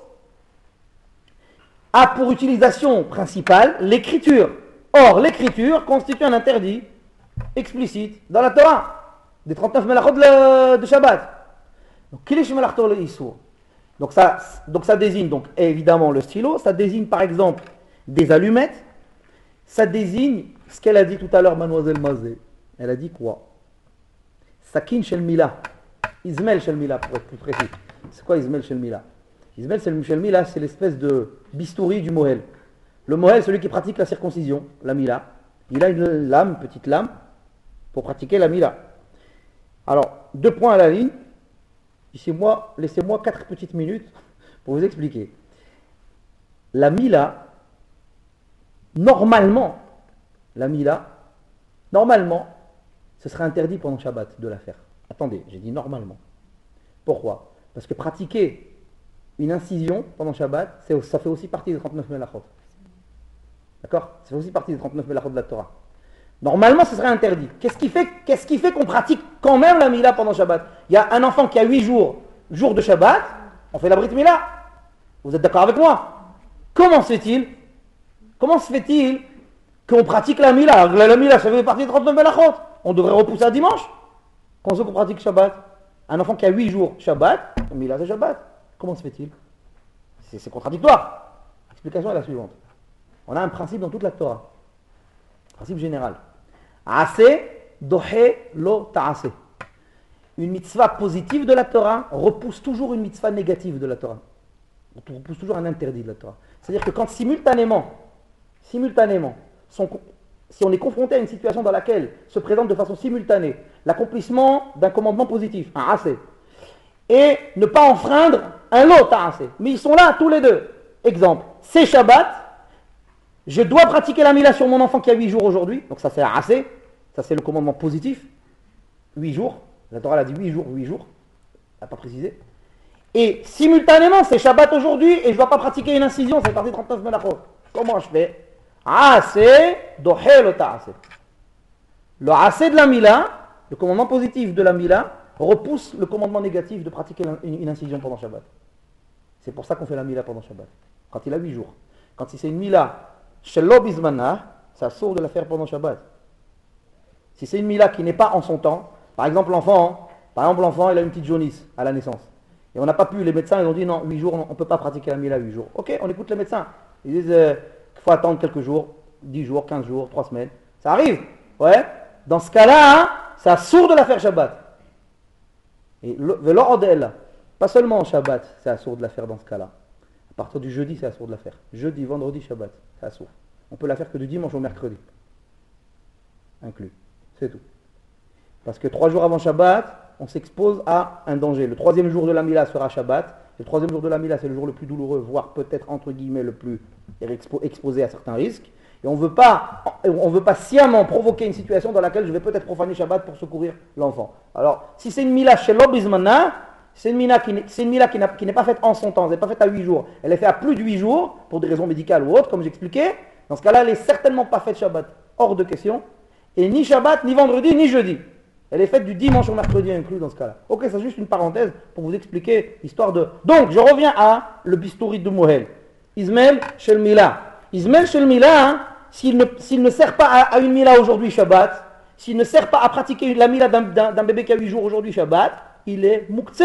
a pour utilisation principale l'écriture. Or, l'écriture constitue un interdit explicite dans la Torah, des trente-neuf melachot de, de Shabbat. Donc, kilish melachto le issour. Donc ça, donc ça désigne donc évidemment le stylo, ça désigne par exemple des allumettes, ça désigne ce qu'elle a dit tout à l'heure, mademoiselle Mazé. Elle a dit quoi? Sakin shel mila, Ismaël shel mila pour être plus précis. C'est quoi Ismaël shel mila? Ismaël shel mila, c'est l'espèce de bistouri du mohel. Le mohel, celui qui pratique la circoncision, la mila, il a une lame, une petite lame, pour pratiquer la mila. Alors, deux points à la ligne. Laissez-moi, laissez-moi quatre petites minutes pour vous expliquer. La mila, normalement, la mila, normalement, ce serait interdit pendant Shabbat de la faire. Attendez, j'ai dit normalement. Pourquoi? Parce que pratiquer une incision pendant Shabbat, c'est, ça fait aussi partie des trente-neuf melachot. D'accord? Ça fait aussi partie des trente-neuf melachot de la Torah. Normalement, ce serait interdit. Qu'est-ce qui fait, qu'est-ce qui fait qu'on pratique quand même la mila pendant Shabbat? Il y a un enfant qui a huit jours, jour de Shabbat, on fait la brit mila. Vous êtes d'accord avec moi? Comment se fait-il? Comment se fait-il qu'on pratique la mila? La mila, ça fait partie des trente-neuf melachot. On devrait repousser à dimanche. Quand on pratique Shabbat, un enfant qui a huit jours Shabbat, la mila c'est Shabbat. Comment se fait-il? c'est, c'est contradictoire. L'explication est la suivante. On a un principe dans toute la Torah. Principe général. Assez, dohe, lo, ta'ase. Une mitzvah positive de la Torah repousse toujours une mitzvah négative de la Torah. On repousse toujours un interdit de la Torah. C'est-à-dire que quand simultanément, simultanément, sont, si on est confronté à une situation dans laquelle se présente de façon simultanée l'accomplissement d'un commandement positif, un assez, et ne pas enfreindre un lo, ta'ase. Mais ils sont là tous les deux. Exemple, c'est Shabbat. Je dois pratiquer la mila sur mon enfant qui a huit jours aujourd'hui. Donc ça c'est assez. Ça c'est le commandement positif. huit jours. La Torah a dit huit jours, huit jours. Elle n'a pas précisé. Et simultanément, c'est Shabbat aujourd'hui et je ne dois pas pratiquer une incision. C'est parti trente-neuf melachot. Comment je fais? Assez, dohe lo ta'ase. Le assez de la mila, le commandement positif de la mila, repousse le commandement négatif de pratiquer une, une incision pendant Shabbat. C'est pour ça qu'on fait la mila pendant Shabbat. Quand il a huit jours. Quand c'est une mila Shelo bizmana, ça sort de la faire pendant Shabbat. Si c'est une mila qui n'est pas en son temps, par exemple l'enfant, par exemple l'enfant il a une petite jaunisse à la naissance. Et on n'a pas pu, les médecins ils ont dit non, huit jours, on ne peut pas pratiquer la mila huit jours. Ok, on écoute les médecins. Ils disent euh, qu'il faut attendre quelques jours, dix jours, quinze jours, trois semaines. Ça arrive. Ouais. Dans ce cas-là, hein, ça sort de la faire Shabbat. Et l'ordre, pas seulement en Shabbat, c'est assourd de la faire dans ce cas-là. À partir du jeudi, c'est assourd de la faire. Jeudi, vendredi, Shabbat, c'est assourd. On peut la faire que du dimanche au mercredi. Inclus. C'est tout. Parce que trois jours avant Shabbat, on s'expose à un danger. Le troisième jour de la Mila sera Shabbat. Le troisième jour de la Mila, c'est le jour le plus douloureux, voire peut-être entre guillemets le plus exposé à certains risques. Et on ne veut pas, on veut pas sciemment provoquer une situation dans laquelle je vais peut-être profaner Shabbat pour secourir l'enfant. Alors, si c'est une Mila chez l'Obizmana, c'est une Mila qui, c'est une Mila qui, qui n'est pas faite en son temps, elle n'est pas faite à huit jours. Elle est faite à plus de huit jours, pour des raisons médicales ou autres, comme j'expliquais. Dans ce cas-là, elle n'est certainement pas faite Shabbat. Hors de question. Et ni Shabbat, ni vendredi, ni jeudi. Elle est faite du dimanche au mercredi inclus dans ce cas-là. Ok, c'est juste une parenthèse pour vous expliquer l'histoire de... Donc, je reviens à le bistouri de Mohel. Ismaël Shel Mila. Ismaël Shel Mila, hein, s'il, ne, s'il ne sert pas à, à une Mila aujourd'hui Shabbat, s'il ne sert pas à pratiquer la Mila d'un, d'un, d'un bébé qui a huit jours aujourd'hui Shabbat, il est Mouktsé.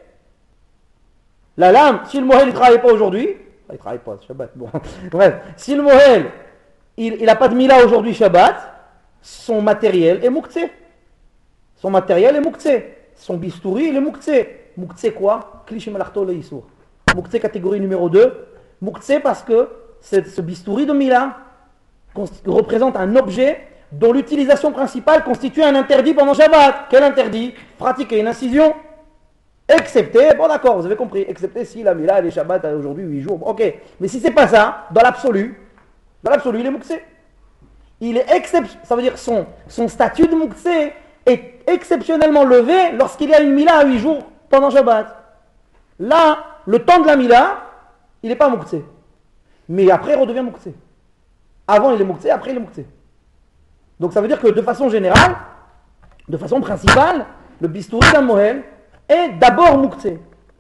La lame, si le Mohel ne travaille pas aujourd'hui, il ne travaille pas Shabbat, bon, bref, si le Mohel, il n'a pas de Mila aujourd'hui Shabbat, son matériel est Mouktsé. Son matériel est Mouktsé. Son bistouri, il est Mouktsé. Mouktsé quoi? Kliché Malachto le Issour. Mouktsé catégorie numéro deux. Mouktsé parce que ce bistouri de Mila représente un objet dont l'utilisation principale constitue un interdit pendant Shabbat. Quel interdit? Pratiquer une incision. Excepté, bon d'accord, vous avez compris, excepté si la Mila, elle est Shabbat aujourd'hui huit jours. Bon, ok, mais si c'est pas ça, dans l'absolu, dans l'absolu, il est Mouktsé. Il est exceptionnel, ça veut dire son, son statut de Mouktsé est exceptionnellement levé lorsqu'il y a une Mila à huit jours pendant Shabbat. Là, le temps de la Mila, il n'est pas Mouktsé. Mais après, il redevient Mouktsé. Avant, il est Mouktsé, après, il est Mouktsé. Donc ça veut dire que de façon générale, de façon principale, le bistouri d'un Mohel est d'abord Mouktsé.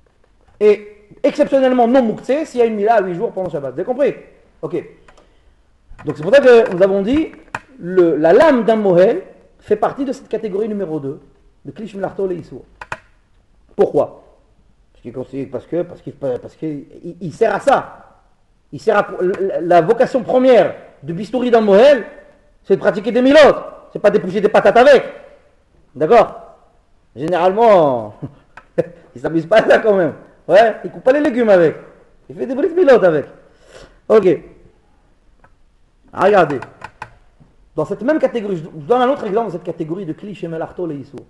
Et exceptionnellement non mouktsé s'il y a une mila à huit jours pendant Shabbat. Vous avez compris? Ok. Donc c'est pour ça que nous avons dit le, la lame d'un mohel fait partie de cette catégorie numéro deux, de Klish Melarto le Issour. Pourquoi? Parce qu'il parce que, parce qu'il, parce qu'il il sert à ça. Il sert à, la vocation première du bistouri dans le mohel, c'est de pratiquer des milotes. C'est pas d'éplucher des patates avec. D'accord? Généralement, il s'amuse pas à ça quand même. Ouais, il coupe pas les légumes avec. Il fait des bris milotes avec. Ok. Ah, regardez. Dans cette même catégorie, je vous donne un autre exemple dans cette catégorie de clichés melarto le Issour.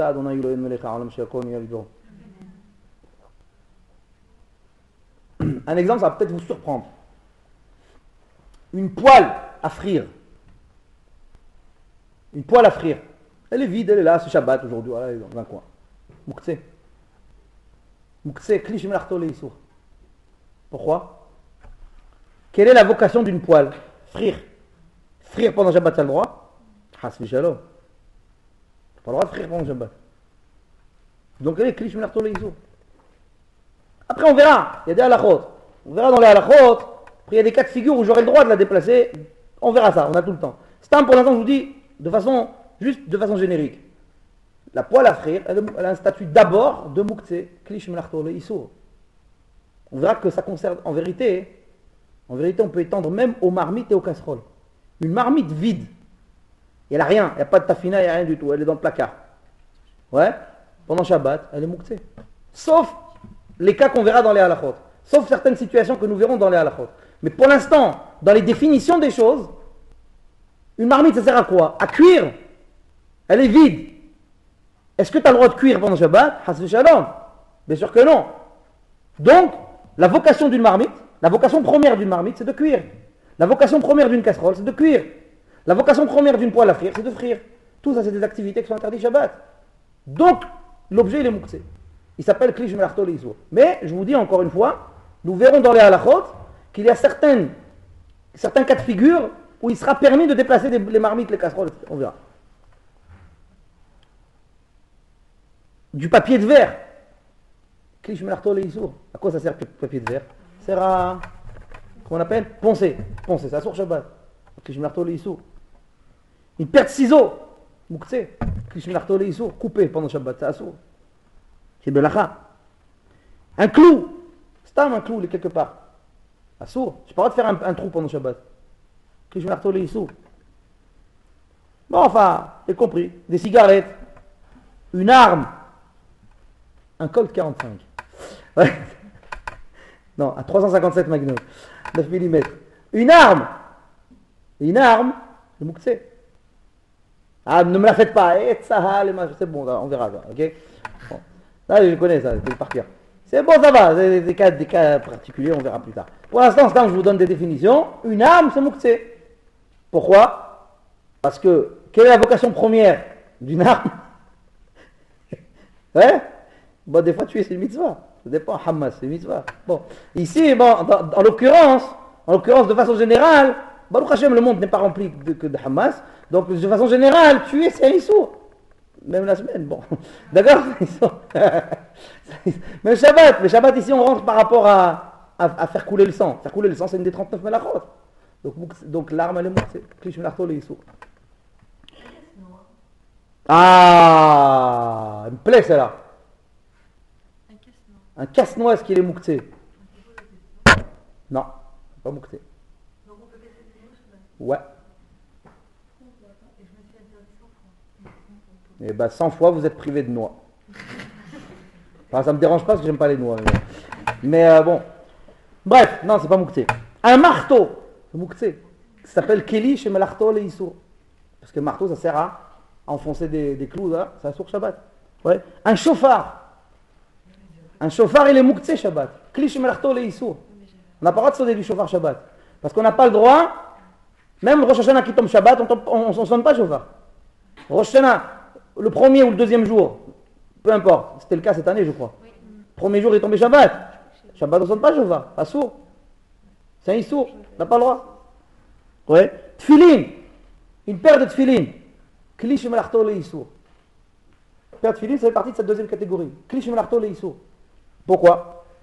Un exemple, ça va peut-être vous surprendre. Une poêle à frire. Une poêle à frire. Elle est vide, elle est là, c'est Shabbat aujourd'hui, voilà, elle est dans un coin. Mouktsé. Mouktsé, cliché melarto le Issour. Pourquoi? Quelle est la vocation d'une poêle? Frire. Frire pendant Shabbat, tu as le droit? Hasbi shalom. Tu n'as pas le droit de frire pendant Shabbat. Donc, elle est cliché melarto le Issour. Après, on verra. Il y a des halachot. On verra dans les halachot. Après, il y a des cas de figure où j'aurai le droit de la déplacer. On verra ça, on a tout le temps. C'est un pour l'instant, je vous dis, de façon, juste de façon générique. La poêle à frire, elle, elle a un statut d'abord de mouktsé, klish melarto le Issour. On verra que ça concerne, en vérité, en vérité, on peut étendre même aux marmites et aux casseroles. Une marmite vide, il n'y a rien, il n'y a pas de tafina, il n'y a rien du tout, elle est dans le placard. Ouais, pendant Shabbat, elle est mouktsé. Sauf les cas qu'on verra dans les halachot. Sauf certaines situations que nous verrons dans les halachot. Mais pour l'instant, dans les définitions des choses, une marmite, ça sert à quoi? À cuire. Elle est vide. Est-ce que tu as le droit de cuire pendant Shabbat? Hasbi shalom. Bien sûr que non. Donc, la vocation d'une marmite, la vocation première d'une marmite, c'est de cuire. La vocation première d'une casserole, c'est de cuire. La vocation première d'une poêle à frire, c'est de frire. Tout ça, c'est des activités qui sont interdites Shabbat. Donc, l'objet, il est mouktsé. Il s'appelle klish melarto le Issour. Mais, je vous dis encore une fois, nous verrons dans les halachot qu'il y a certaines, certains cas de figure où il sera permis de déplacer des, les marmites, les casseroles, et cetera. On verra. Du papier de verre. Klish melarto le Issour. À quoi ça sert le papier de verre? Ça sert à, comment on appelle? Poncer. Poncer, ça sort Shabbat. Klish melarto le Issour. Une paire de ciseaux. Mouktsé. Klish melarto le Issour. Coupé pendant Shabbat, ça sort. C'est belacha. Un clou. C'est un clou, il est quelque part. Assour. Je n'ai pas le droit de faire un, un trou pendant Shabbat. Klish melarto le Issour. Bon, enfin, j'ai compris. Des cigarettes. Une arme. Un Colt quarante-cinq. Ouais. Non, un trois cent cinquante-sept Magnum. neuf millimètres. Une arme. Une arme. Le mouktsé. Ah, ne me la faites pas. Eh, c'est bon, on verra. Ok. Bon. Là, je connais ça, c'est par cœur. C'est bon, ça va, c'est des cas, des cas particuliers, on verra plus tard. Pour l'instant, quand je vous donne des définitions, une arme, c'est mouktsé. Pourquoi? Parce que, quelle est la vocation première d'une arme? Ouais. Bon, des fois, tuer, c'est une mitzvah. Ça dépend, Hamas, c'est une mitzvah. Bon, ici, bon, dans, en l'occurrence, en l'occurrence, de façon générale, Baruch Hashem, le monde n'est pas rempli de, que de Hamas, donc de façon générale, tuer, c'est un Issour. Même la semaine, bon. D'accord. Mais le Shabbat, le Shabbat ici on rentre par rapport à, à, à faire couler le sang. Faire couler le sang, c'est une des trente-neuf melachot. Donc, donc l'arme, elle est mouktsé. Klish melarto le Issour. Ah, elle me plaît celle-là. Un casse-noix, est-ce qu'il est mouktsé? Non, pas mouktsé. Ouais. Et bien, cent fois, vous êtes privé de noix. Enfin, ça ne me dérange pas parce que j'aime pas les noix. Mais, mais euh, bon. Bref, non, c'est pas mouktsé. Un marteau, c'est mouktsé. Ça s'appelle Keli chez Melarto le Issour. Parce que le marteau, ça sert à enfoncer des, des clous, là, ça sur Shabbat. Ouais. Un chauffard. Un chauffard, il est mouktsé Shabbat. Keli chez Melarto le Issour. On n'a pas le droit de sonner du chauffard Shabbat. Parce qu'on n'a pas le droit, même Rosh Hashanah qui tombe Shabbat, on ne sonne pas chauffard. Rosh Hashanah, le premier ou le deuxième jour, peu importe, c'était le cas cette année je crois. Oui. Premier jour il est tombé Shabbat. Shabbat on ne sonne pas chauffard, pas sourd. C'est un issour, on n'a pas le droit. Ouais. Tfilin, une paire de tfilin. Klish melarto le issour. Paire de tfilin, ça fait partie de cette deuxième catégorie. Klish melarto le issour. Pourquoi?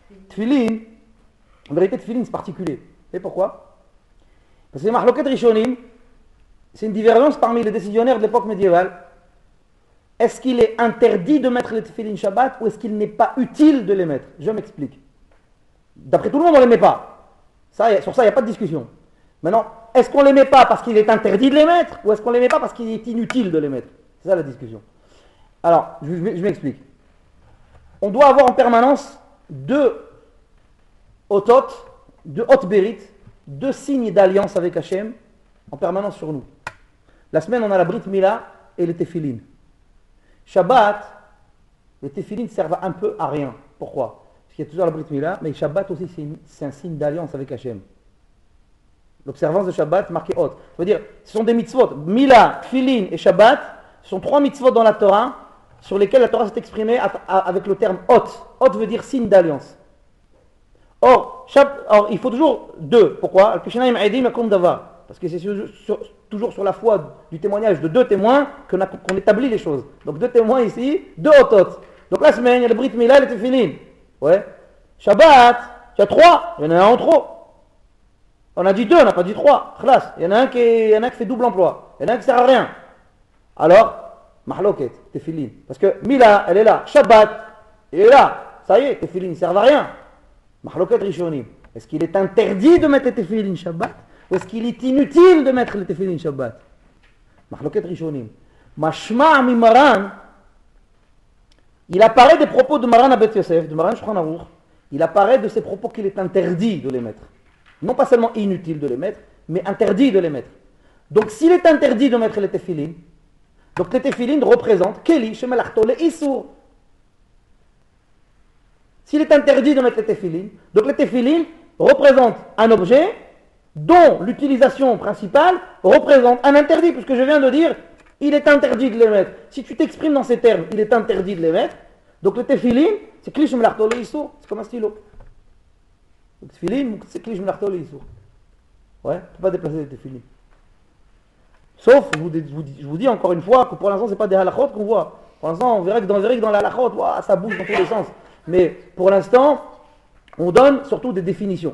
Tfilin, en vérité, tfilin, c'est particulier. Et pourquoi? Parce que les mahloket rishonim, c'est une divergence parmi les décisionnaires de l'époque médiévale. Est-ce qu'il est interdit de mettre les tfilin Shabbat ou est-ce qu'il n'est pas utile de les mettre? Je m'explique. D'après tout le monde, on ne les met pas. Ça, sur ça, il n'y a pas de discussion. Maintenant, est-ce qu'on ne les met pas parce qu'il est interdit de les mettre ou est-ce qu'on ne les met pas parce qu'il est inutile de les mettre? C'est ça la discussion. Alors, je, je, je m'explique. On doit avoir en permanence deux otot, deux hot bérit, deux signes d'alliance avec Hachem en permanence sur nous. La semaine, on a la Brit Mila et les Tefillin. Shabbat, les Tefillin servent un peu à rien. Pourquoi? Parce qu'il y a toujours la Brit Mila, mais Shabbat aussi, c'est, une, c'est un signe d'alliance avec Hachem. L'observance de Shabbat marquée hot. Ça veut dire, ce sont des mitzvot. Mila, Tefillin et Shabbat, ce sont trois mitzvot dans la Torah sur lesquels la Torah s'est exprimée avec le terme hot. Hot veut dire signe d'alliance. Or, or, il faut toujours deux. Pourquoi? Parce que c'est sur, sur, toujours sur la foi du témoignage de deux témoins qu'on, a, qu'on établit les choses. Donc deux témoins ici, deux otot. Donc la semaine, il y a le Brit Mila et le Tefillin. Ouais. Shabbat, il y a trois, il y en a un en trop. On a dit deux, on n'a pas dit trois. Khlas. Il y en a un qui, il y en a un qui fait double emploi. Il y en a un qui sert à rien. Alors, mahloket, Tefillin. Parce que Mila, elle est là. Shabbat, il est là. Ça y est, Tefillin ne servent à rien. Mahloket Rishonim. Est-ce qu'il est interdit de mettre les Tefillin Shabbat ou est-ce qu'il est inutile de mettre les Tefillin Shabbat? Mahloket Rishonim. Mashma' mi Maran, il apparaît des propos de Maran Abet Yosef, de Maran Shulchan Aruch, il apparaît de ces propos qu'il est interdit de les mettre. Non pas seulement inutile de les mettre, mais interdit de les mettre. Donc s'il est interdit de mettre les Tefillin, donc les Tefillin représentent Keli, Shemelachto, les Issour. S'il est interdit de mettre les Tefillin, donc les Tefillin représentent un objet dont l'utilisation principale représente un interdit, puisque je viens de dire, il est interdit de les mettre. Si tu t'exprimes dans ces termes, il est interdit de les mettre. Donc le Tefillin, c'est Kli Shemelachto, les Issour, c'est comme un stylo. Le Tefillin, c'est Kli Shemelachto, les Issour. Ouais, tu ne peux pas déplacer les Tefillin. Sauf, je vous, vous, je vous dis encore une fois que pour l'instant, ce n'est pas des halachot qu'on voit. Pour l'instant, on verra que dans, que dans la halachot, wow, ça bouge dans tous les sens. Mais pour l'instant, on donne surtout des définitions.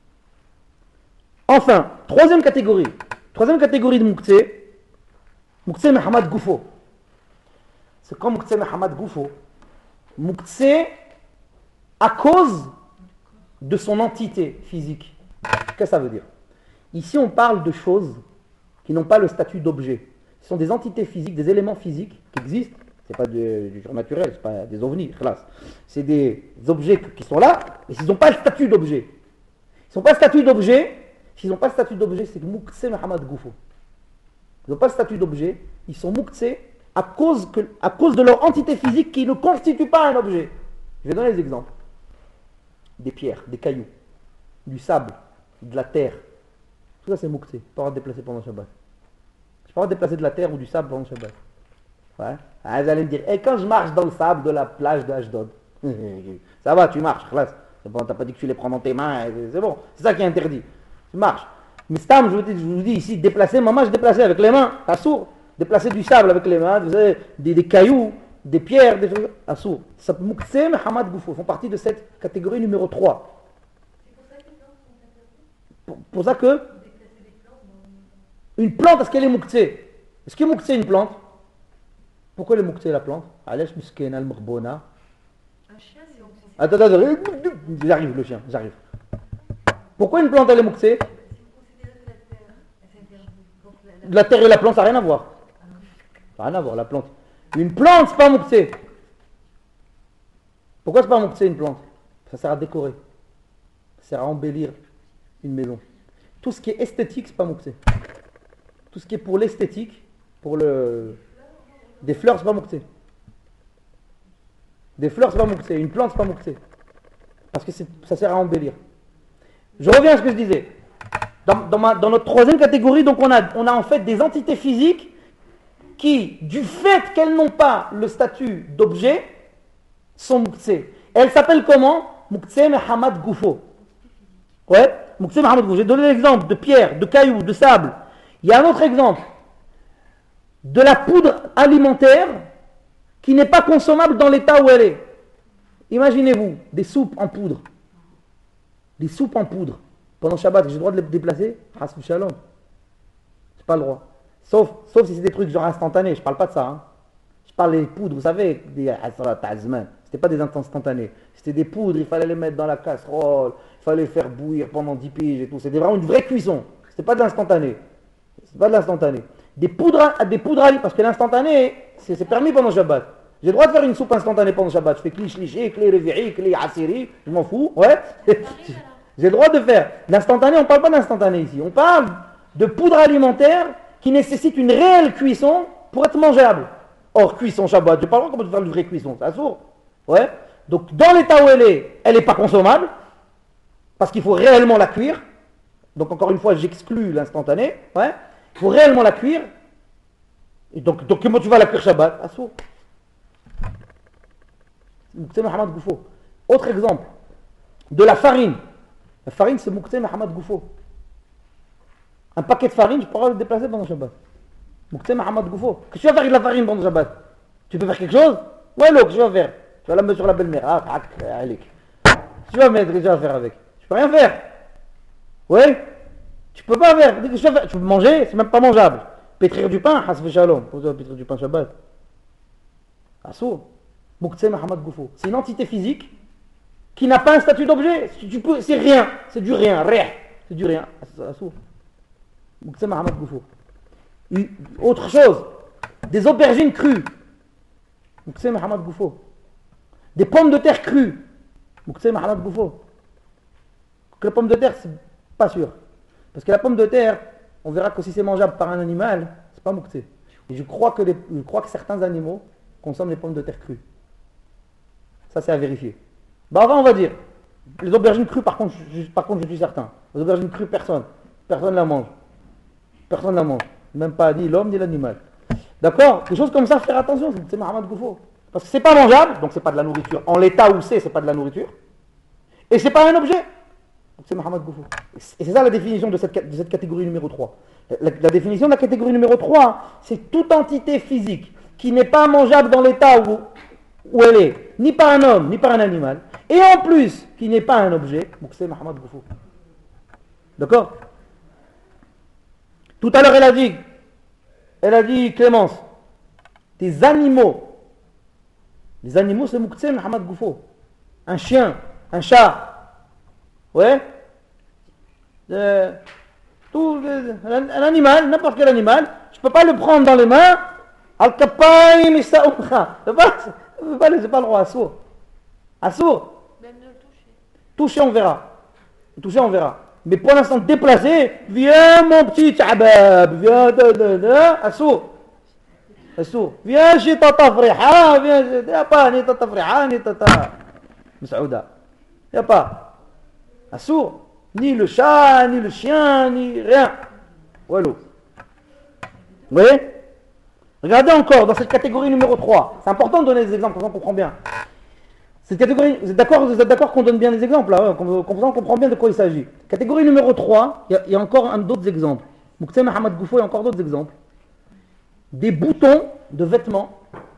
Enfin, troisième catégorie. Troisième catégorie de Moukhtse, Moukhtse Mohamed Goufo. C'est comme Moukhtse Mohamed Goufo. Moukhtse à cause de son entité physique. Qu'est-ce que ça veut dire? Ici, on parle de choses qui n'ont pas le statut d'objet. Ce sont des entités physiques, des éléments physiques qui existent. Ce n'est pas du surnaturel, ce n'est pas des ovnis, c'est des objets qui sont là, mais ils n'ont pas le statut d'objet. Ils n'ont pas le statut d'objet. S'ils n'ont pas le statut d'objet, c'est que Moukhtse Mohamed Goufo. Ils n'ont pas le statut d'objet, ils sont Moukhtse à cause, que, à cause de leur entité physique qui ne constitue pas un objet. Je vais donner des exemples. Des pierres, des cailloux, du sable, de la terre. Tout ça c'est Moukhtse, pas le droit de déplacer pendant le Shabbat. Je peux pas déplacer de la terre ou du sable pendant le Shabbat. Ouais. Ah, vous allez me dire, et quand je marche dans le sable de la plage d'Ashdod, ça va, tu marches, c'est bon, t'as pas dit que tu les prends dans tes mains, c'est bon, c'est ça qui est interdit. Tu marches. Mais Stam, je vous dis, je vous dis ici, déplacer, maman, je déplaçais avec les mains, à sourd. Déplacer du sable avec les mains, vous avez des, des cailloux, des pierres, des choses, à sourd. Ça Moukhtse Mohamed Goufo font partie de cette catégorie numéro trois. Pour, pour ça que une plante, est-ce qu'elle est Moukhtse? Est-ce que Moukhtse est une plante? Pourquoi elle est Moukhtse la plante? Alash miskena al-mukhbona. Un chien, c'est Attends, attends, j'arrive le chien, j'arrive. Pourquoi une plante elle est Moukhtse? De la terre et la plante, ça n'a rien à voir. Ça n'a rien à voir, la plante. Une plante, c'est pas Moukhtse. Pourquoi c'est pas Moukhtse une plante? Ça sert à décorer. Ça sert à embellir une maison. Tout ce qui est esthétique, c'est pas Moukhtse. Tout ce qui est pour l'esthétique, pour le... Des fleurs, c'est pas Moukhtse. Des fleurs, c'est pas Moukhtse. Une plante, c'est pas Moukhtse. Parce que ça sert à embellir. Je reviens à ce que je disais. Dans, dans, ma, dans notre troisième catégorie, donc on a, on a en fait des entités physiques qui, du fait qu'elles n'ont pas le statut d'objet, sont Moukhtse. Elles s'appellent comment? Moukhtse Mohamed Goufo. Ouais, Moukhtse Mohamed Goufo. J'ai donné l'exemple de pierre, de cailloux, de sable. Il y a un autre exemple. De la poudre alimentaire qui n'est pas consommable dans l'état où elle est. Imaginez-vous, des soupes en poudre. les soupes en poudre, pendant Shabbat, j'ai le droit de les déplacer? Hasbu Shalom. J'ai pas le droit. Sauf, sauf si c'est des trucs genre instantanés, je parle pas de ça. Hein. Je parle des poudres, vous savez, des Hasrat Azman. C'était pas des instantanés. C'était des poudres, il fallait les mettre dans la casserole, il fallait faire bouillir pendant dix piges et tout. C'était vraiment une vraie cuisson. C'était pas de l'instantané. C'est pas de l'instantané. Des poudres, des poudres, parce que l'instantané, c'est, c'est permis pendant Shabbat. J'ai le droit de faire une soupe instantanée pendant Shabbat. Je fais kli shlishi, kli revi'i, kli asiri, je m'en fous, ouais. J'ai le droit de faire. L'instantané, on ne parle pas d'instantané ici. On parle de poudre alimentaire qui nécessite une réelle cuisson pour être mangeable. Or, cuisson Shabbat, je parle pas comment faire une vraie cuisson, c'est assourd. Ouais. Donc, dans l'état où elle est, elle n'est pas consommable, parce qu'il faut réellement la cuire. Donc, encore une fois, j'exclus l'instantané. Ouais. Il faut réellement la cuire. Et donc, donc, comment tu vas la cuire Shabbat? Assourd. C'est Mohamed Goufo. Autre exemple, de la farine. La farine, c'est Moukté Mohamed Goufo. Un paquet de farine, je pourrais le déplacer pendant Shabbat. Moukté Mohamed Goufo. Qu'est-ce que tu vas faire avec la farine pendant Shabbat? Tu peux faire quelque chose? Ouais, l'eau, qu'est-ce que tu vas faire? Tu vas la mettre sur la belle-mère. Ah, ah, allez. Tu vas mettre, qu'est-ce que tu vas faire avec? Tu peux rien faire. Oui? Tu peux pas faire. Qu'est-ce que tu vas faire? Tu peux manger, c'est même pas mangeable. Pétrir du pain, hasbe shalom. Pourquoi tu vas pétrir du pain Shabbat? Assourd. Moukté Mohamed Goufo. C'est une entité physique qui n'a pas un statut d'objet. Tu peux, c'est rien. C'est du rien. Rien. C'est du rien. Assourd. Moukté Mohamed Goufo. Autre chose. Des aubergines crues. Moukté Mohamed Goufo. Des pommes de terre crues. Moukté Mohamed Goufo. Que la pomme de terre, c'est pas sûr. Parce que la pomme de terre, on verra que si c'est mangeable par un animal, c'est pas Moukté. Et je crois que, les, je crois que certains animaux consomment les pommes de terre crues. Ça, c'est à vérifier. Bah, avant, on va dire. Les aubergines crues, par contre, je, par contre, je suis certain. Les aubergines crues, personne. Personne ne la mange. Personne ne la mange. Même pas ni l'homme, ni l'animal. D'accord? Des choses comme ça, faire attention. C'est Mohamed Goufo. Parce que c'est pas mangeable, donc c'est pas de la nourriture. En l'état où c'est, c'est pas de la nourriture. Et c'est pas un objet. Donc c'est Mohamed Goufo. Et c'est ça la définition de cette, de cette catégorie numéro trois. La, la définition de la catégorie numéro trois, c'est toute entité physique qui n'est pas mangeable dans l'état où, où elle est, ni par un homme, ni par un animal, et en plus, qui n'est pas un objet, donc c'est Mohamed Goufo. D'accord? Tout à l'heure, elle a dit, elle a dit, Clémence, des animaux, les animaux, c'est Mouktsé Mohamed Goufo. Un chien, un chat, ouais, euh, tout, euh, un, un animal, n'importe quel animal, je ne peux pas le prendre dans les mains, al-kapaï, mista oukha. Je ne peux pas laisser pas le droit, assourd. Assourd. Même de le toucher. Toucher, on verra. Toucher, on verra. Mais pour l'instant, déplacer, viens mon petit tabab, viens de, de, de, assourd. Assourd. Viens chez Tata Friha, viens, il n'y a pas ni Tata Friha, ni Tata Msaouda. Il n'y a pas. Assourd. Ni le chat, ni le chien, ni rien. Voilà. Vous voyez? Regardez encore dans cette catégorie numéro trois. C'est important de donner des exemples, comme ça on comprend bien. Cette catégorie, vous êtes d'accord, vous êtes d'accord qu'on donne bien des exemples là, qu'on on comprend bien de quoi il s'agit. Catégorie numéro trois, il y, y a encore un, d'autres exemples. Moukté Mohamed Goufo, il y a encore d'autres exemples. Des boutons de vêtements.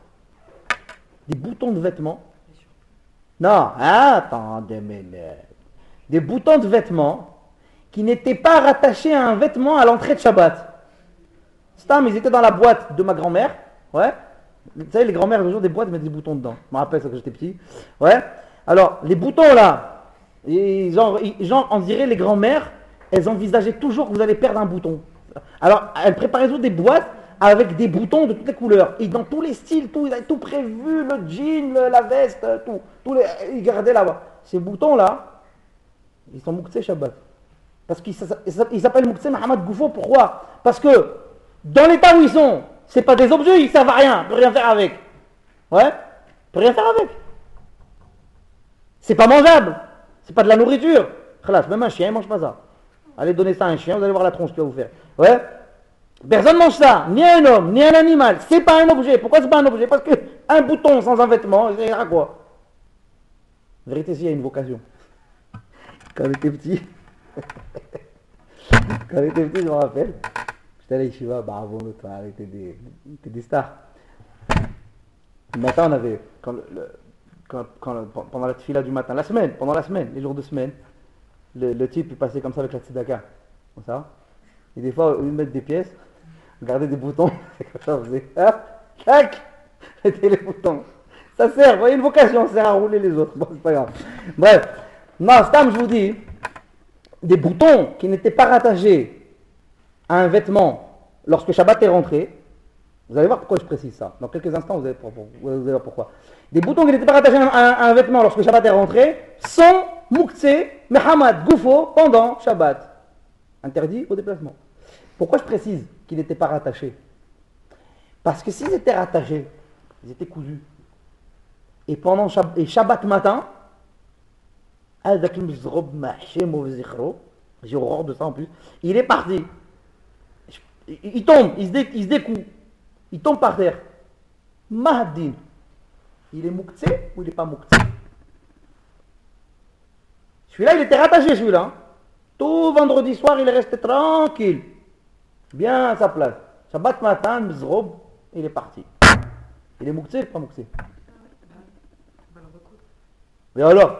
Des boutons de vêtements. Non, attendez, mais... Des boutons de vêtements qui n'étaient pas rattachés à un vêtement à l'entrée de Shabbat. Stam, ils étaient dans la boîte de ma grand-mère. Ouais. Vous savez, les grand-mères, toujours des boîtes, ils mettent des boutons dedans. Je me rappelle ça quand j'étais petit. Ouais. Alors, les boutons là, ils, genre, ils, genre, on dirait les grand-mères, elles envisageaient toujours que vous allez perdre un bouton. Alors, elles préparaient toujours des boîtes avec des boutons de toutes les couleurs. Et dans tous les styles, tout, ils avaient tout prévu, le jean, le, la veste, tout. Tous les, ils gardaient là-bas. Ces boutons-là, ils sont Mouktsé Shabbat. Parce qu'ils s'appellent Mouktsé Mohamed Goufo. Pourquoi? Parce que dans l'état où ils sont, c'est pas des objets, ils servent à rien, on peut rien faire avec. Ouais, on peut rien faire avec. C'est pas mangeable, c'est pas de la nourriture. Khalas, même un chien, il mange pas ça. Allez donner ça à un chien, vous allez voir la tronche qu'il va vous faire. Ouais. Personne mange ça, ni un homme, ni un animal. C'est pas un objet. Pourquoi c'est pas un objet? Parce que un bouton sans un vêtement, il à quoi? En vérité, s'il y a une vocation. Quand j'étais petit, quand j'étais petit, je me rappelle, j'étais allé chez moi, bah avant l'autre, t'es des, des stars. Le matin, on avait, quand le, le, quand, quand, pendant la tefila du matin, la semaine, pendant la semaine, les jours de semaine, le, le type il passait comme ça avec la tzedaka, comme ça. Et des fois, au lieu de mettre des pièces, regardez des boutons, c'est comme ça, vous faisait, hop, tac, mettez les boutons. Ça sert, vous voyez, une vocation, ça sert à rouler les autres. Bon, c'est pas grave. Bref, non, Stam, je vous dis, des boutons qui n'étaient pas rattachés à un vêtement lorsque Shabbat est rentré, vous allez voir pourquoi je précise ça. Dans quelques instants, vous allez, vous allez voir pourquoi. Des boutons qui n'étaient pas rattachés à un, à un vêtement lorsque Shabbat est rentré sont Mouktsé, Mehamad, Goufo pendant Shabbat. Interdit au déplacement. Pourquoi je précise qu'ils n'étaient pas rattachés? Parce que s'ils étaient rattachés, ils étaient cousus. Et pendant Shabbat, et Shabbat matin, j'ai horreur de ça en plus, il est parti. Il, il tombe, il se, dé, il se découle. Il tombe par terre. Mahaddin. Il est Mouktsé ou il n'est pas Mouktsé? Celui-là, il était rattaché, celui-là. Tout vendredi soir, il est resté tranquille. Bien à sa place. Shabbat matin, Mizrob, il est parti. Il est Mouktsé ou pas Mouktsé? Et alors?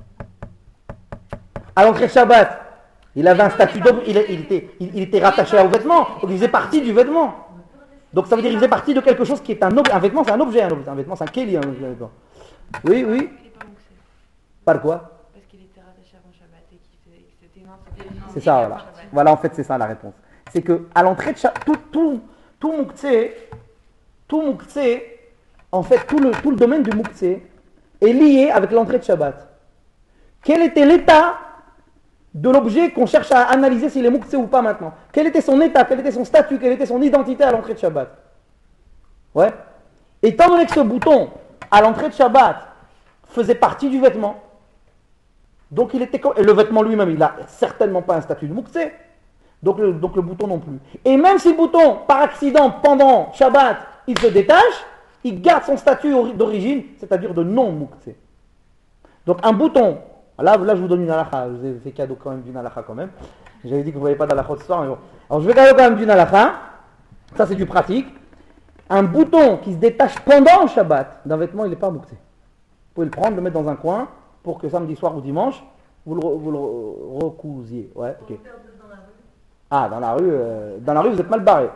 À l'entrée de Shabbat, il avait un statut d'homme, il, il, était, il, il était rattaché au vêtement, donc il faisait partie du vêtement. Donc ça veut dire qu'il faisait partie de quelque chose qui est un objet. Un vêtement, c'est un objet, un, objet. Un vêtement, c'est un kéli. Un vêtement. Oui, oui. Par quoi? Parce qu'il était rattaché avant Shabbat et que c'était non, c'est ça, voilà. Voilà, en fait, c'est ça la réponse. C'est que à l'entrée de Shabbat, tout, tout, tout Mouktsé, tout Mouktsé, en fait, tout le, tout le domaine du Mouktsé est lié avec l'entrée de Shabbat. Quel était l'état de l'objet qu'on cherche à analyser s'il est Mouktsé ou pas maintenant? Quel était son état, quel était son statut, quelle était son identité à l'entrée de Shabbat? Ouais. Étant donné que ce bouton, à l'entrée de Shabbat, faisait partie du vêtement, donc il était, et le vêtement lui-même, il n'a certainement pas un statut de Mouktsé, donc le, donc le bouton non plus. Et même si le bouton, par accident, pendant Shabbat, il se détache, il garde son statut d'origine, c'est-à-dire de non-Mouktsé. Donc un bouton, là, là je vous donne une halakha, je vous ai fait cadeau quand même d'une halakha quand même. J'avais dit que vous ne voyez pas d'halakha ce soir, mais bon. Alors je vais garder quand même d'une halakha, ça c'est du pratique. Un bouton qui se détache pendant le Shabbat d'un vêtement, il n'est pas Mouktsé. Vous pouvez le prendre, le mettre dans un coin, pour que samedi soir ou dimanche, vous le, vous le recousiez. Ouais, ok. Ah, dans la rue, euh, dans la rue vous êtes mal barré.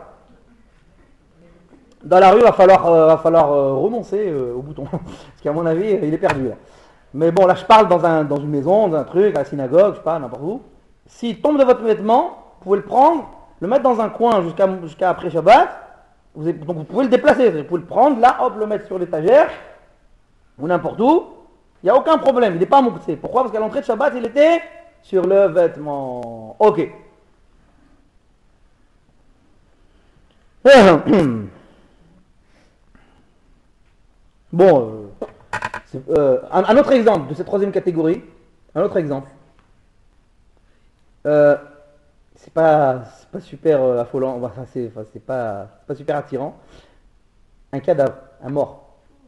Dans la rue, il va falloir, euh, va falloir euh, renoncer euh, au bouton. Parce qu'à mon avis, il est perdu là. Mais bon, là je parle dans, un, dans une maison, dans un truc, à la synagogue, je sais pas, n'importe où. S'il tombe de votre vêtement, vous pouvez le prendre, le mettre dans un coin jusqu'à jusqu'à après Shabbat. Vous avez, donc vous pouvez le déplacer, vous pouvez le prendre, là, hop, le mettre sur l'étagère, ou n'importe où. Il n'y a aucun problème, il n'est pas Mouktsé. Pourquoi? Parce qu'à l'entrée de Shabbat, il était sur le vêtement. Ok. Bon, euh, euh, un, un autre exemple de cette troisième catégorie, un autre exemple. Euh, c'est pas, c'est pas super euh, affolant, enfin, c'est, enfin, c'est pas, c'est pas super attirant. Un cadavre, un mort.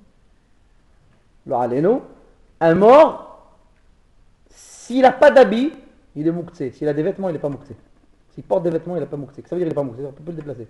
Alors, un mort, s'il n'a pas d'habit, il est Mouktsé. S'il a des vêtements, il n'est pas Mouktsé. S'il porte des vêtements, il n'est pas Mouktsé. Ça veut dire qu'il n'est pas Mouktsé, on peut le déplacer.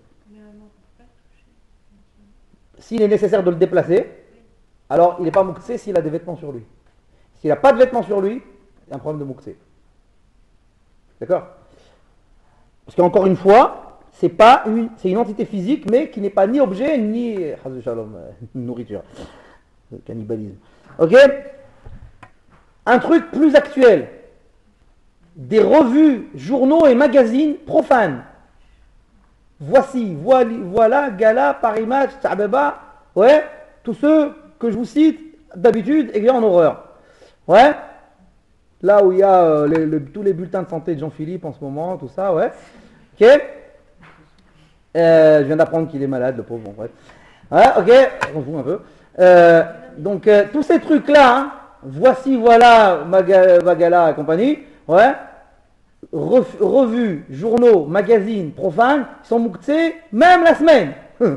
S'il est nécessaire de le déplacer, alors il n'est pas Mouktsé s'il a des vêtements sur lui. S'il n'a pas de vêtements sur lui, il y a un problème de Mouktsé. D'accord? Parce qu'encore une fois, c'est pas une, c'est une entité physique, mais qui n'est pas ni objet, ni shalom, nourriture. Cannibalisme. Ok? Un truc plus actuel. Des revues, journaux et magazines profanes. Voici, voilà, voilà Gala, Paris Match, Tabeba, ouais, tous ceux que je vous cite d'habitude et en horreur. Ouais? Là où il y a euh, les, le, tous les bulletins de santé de Jean-Philippe en ce moment, tout ça, ouais. Ok? Euh, je viens d'apprendre qu'il est malade, le pauvre, en fait. Ouais, ok, on s'en fout un peu. Euh, donc, euh, tous ces trucs-là, hein, voici, voilà, Maga, Magala et compagnie, ouais, Ref, revues, journaux, magazines, profanes, ils sont Mouktsé, même la semaine.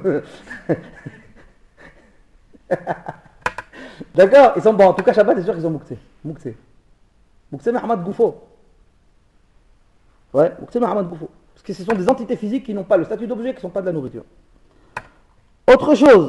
D'accord? Ils sont bons, en tout cas, Shabbat, c'est sûr qu'ils sont Mouktsé. Mouktsé. Mouktsé Mohamed Goufo. Ouais, Mouktsé Mohamed Goufo. Parce que ce sont des entités physiques qui n'ont pas le statut d'objet, qui ne sont pas de la nourriture. Autre chose,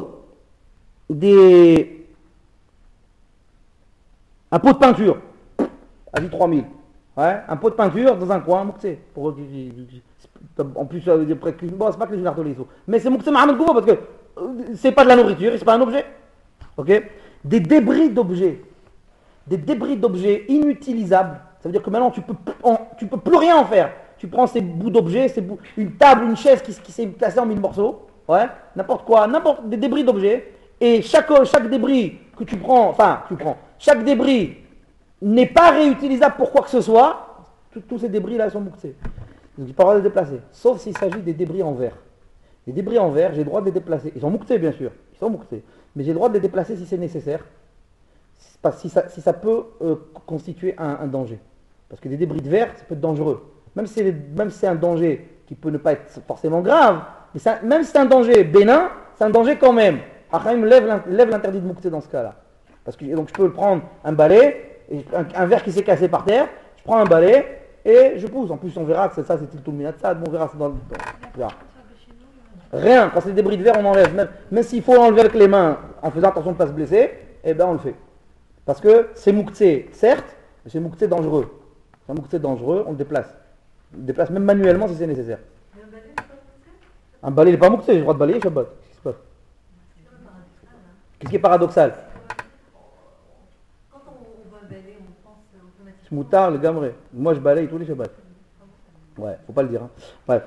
des... un pot de peinture, à vie trois mille. Ouais, un pot de peinture dans un coin, mouktsé. Pour... En plus, bon, c'est pas que les jeux les eaux. Mais c'est mouktsé Mohamed Gouvo parce que c'est pas de la nourriture, c'est pas un objet. Ok? Des débris d'objets. Des débris d'objets inutilisables. Ça veut dire que maintenant tu peux, on, tu peux plus rien en faire. Tu prends ces bouts d'objets, ces bouts, une table, une chaise qui, qui s'est cassée en mille morceaux. Ouais, n'importe quoi, n'importe des débris d'objets. Et chaque, chaque débris que tu prends, enfin, tu prends, chaque débris n'est pas réutilisable pour quoi que ce soit. Tous ces débris-là sont mouktsé. Donc, il pas le droit de les déplacer. Sauf s'il s'agit des débris en verre. Les débris en verre, j'ai le droit de les déplacer. Ils sont mouktsé, bien sûr. Ils sont mouktsé. Mais j'ai le droit de les déplacer si c'est nécessaire. Si ça, si ça peut euh, constituer un, un danger. Parce que des débris de verre, ça peut être dangereux. Même si, même si c'est un danger qui peut ne pas être forcément grave, mais ça, même si c'est un danger bénin, c'est un danger quand même. Achaim lève, lève l'interdit de mouktsé dans ce cas-là. Parce que donc je peux prendre un balai, et un, un verre qui s'est cassé par terre, je prends un balai et je pousse. En plus, on verra que c'est ça, c'est tout le minatsad, on verra c'est dans le. Dans, rien, quand c'est des débris de verre, on enlève. Même, même s'il faut l'enlever avec les mains en faisant attention de ne pas se blesser, eh bien on le fait. Parce que c'est mouktsé, certes, mais c'est mouktsé dangereux. C'est un mouktsé dangereux, on le déplace. On le déplace même manuellement si c'est nécessaire. Un balai n'est pas mouktsé, j'ai le droit de balayer, Shabbat. Qu'est-ce qui est paradoxal? Quand on va balayer, on pense automatiquement. Moutar, le gamré. Moi je balaye tous les Shabbats. Ouais, faut pas le dire. Hein. Ouais.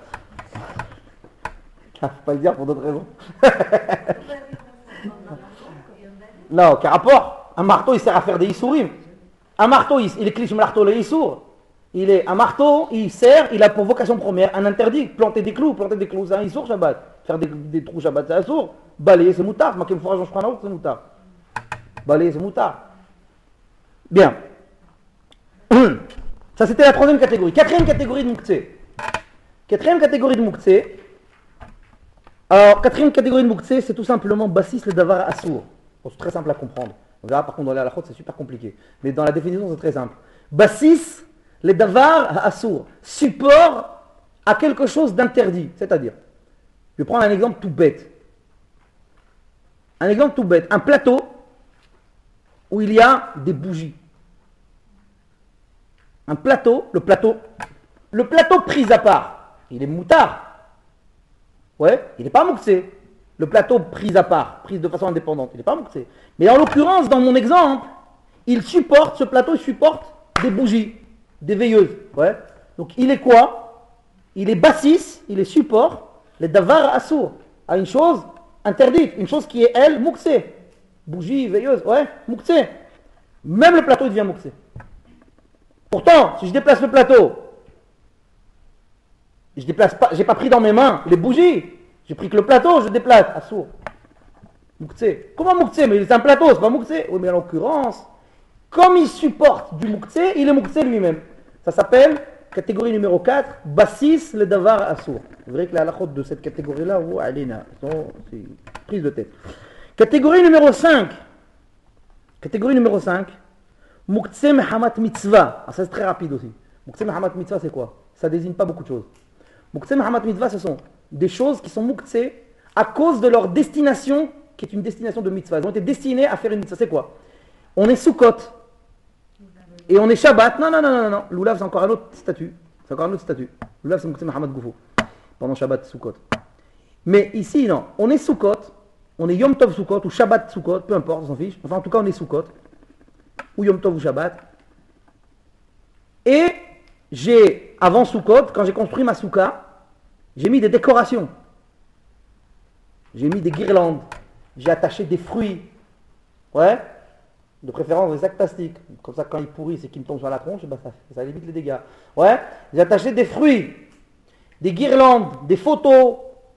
Faut pas le dire pour d'autres raisons. Non, quel rapport? Un marteau il sert à faire des issourim. Un marteau, il, il est cliché marteau le issour. Il est un marteau, il sert, il a pour vocation première un interdit, planter des clous, planter des clous, c'est un issour Shabbat. Faire des, des trous Shabbat, c'est un issour. Balayer, c'est moutard. Marquer une forage en chemin c'est moutard. Balayer, c'est moutard. Bien. Ça, c'était la troisième catégorie. Quatrième catégorie de mouktsé. Quatrième catégorie de mouktsé. Alors, quatrième catégorie de mouktsé, c'est tout simplement bassis le davar assour. Bon, c'est très simple à comprendre. On verra par contre dans la chôte, c'est super compliqué. Mais dans la définition, c'est très simple. Bassis le davar assour. Support à quelque chose d'interdit. C'est-à-dire, je vais prendre un exemple tout bête. Un exemple tout bête. Un plateau où il y a des bougies. Un plateau, le plateau, le plateau pris à part, il est moutard. Ouais, il n'est pas mouktsé. Le plateau pris à part, pris de façon indépendante, il n'est pas mouktsé. Mais en l'occurrence, dans mon exemple, il supporte, ce plateau il supporte des bougies, des veilleuses. Ouais. Donc il est quoi? Il est bassis, il est support, le davar assour, à une chose interdite, une chose qui est elle, mouktsé. Bougie, veilleuse, ouais, mouktsé. Même le plateau il devient mouktsé. Pourtant, si je déplace le plateau, je déplace pas, j'ai pas pris dans mes mains les bougies, j'ai pris que le plateau, je déplace. Assour. Mouktsé. Comment mouktsé? Mais c'est un plateau, c'est pas mouktsé. Oui, mais en l'occurrence, comme il supporte du mouktsé, il est mouktsé lui-même. Ça s'appelle, catégorie numéro quatre, bassis le davar assour. Vous verrez que la halachot de cette catégorie-là, oh, alina, c'est prise de tête. Catégorie numéro cinq. Catégorie numéro cinq. Mouktsé mehamat mitzvah. Ah, ça c'est très rapide aussi. Mouktsé mehamat mitzvah c'est quoi? Ça désigne pas beaucoup de choses. Mouktsé mehamat mitzvah ce sont des choses qui sont mouktsé à cause de leur destination, qui est une destination de mitzvah. Elles ont été destinées à faire une mitzvah. C'est quoi? On est Sukkot et on est Shabbat. Non, non, non, non, non. L'oulav c'est encore un autre statut. C'est encore un autre statut. L'oulav c'est Mouktsé mehamat goufou. Pendant Shabbat Sukkot. Mais ici non. On est Sukkot, on est Yom Tov Sukkot ou Shabbat Sukkot, peu importe, on s'en fiche. Enfin en tout cas on est Sukkot. Ou Yom Tov ou Shabbat. Et j'ai, avant Sukkot, quand j'ai construit ma souka, j'ai mis des décorations. J'ai mis des guirlandes. J'ai attaché des fruits. Ouais. De préférence des sacs plastiques. Comme ça, quand ils pourrissent et qu'ils me tombent sur la tronche, ben ça, ça limite les dégâts. Ouais. J'ai attaché des fruits, des guirlandes, des photos,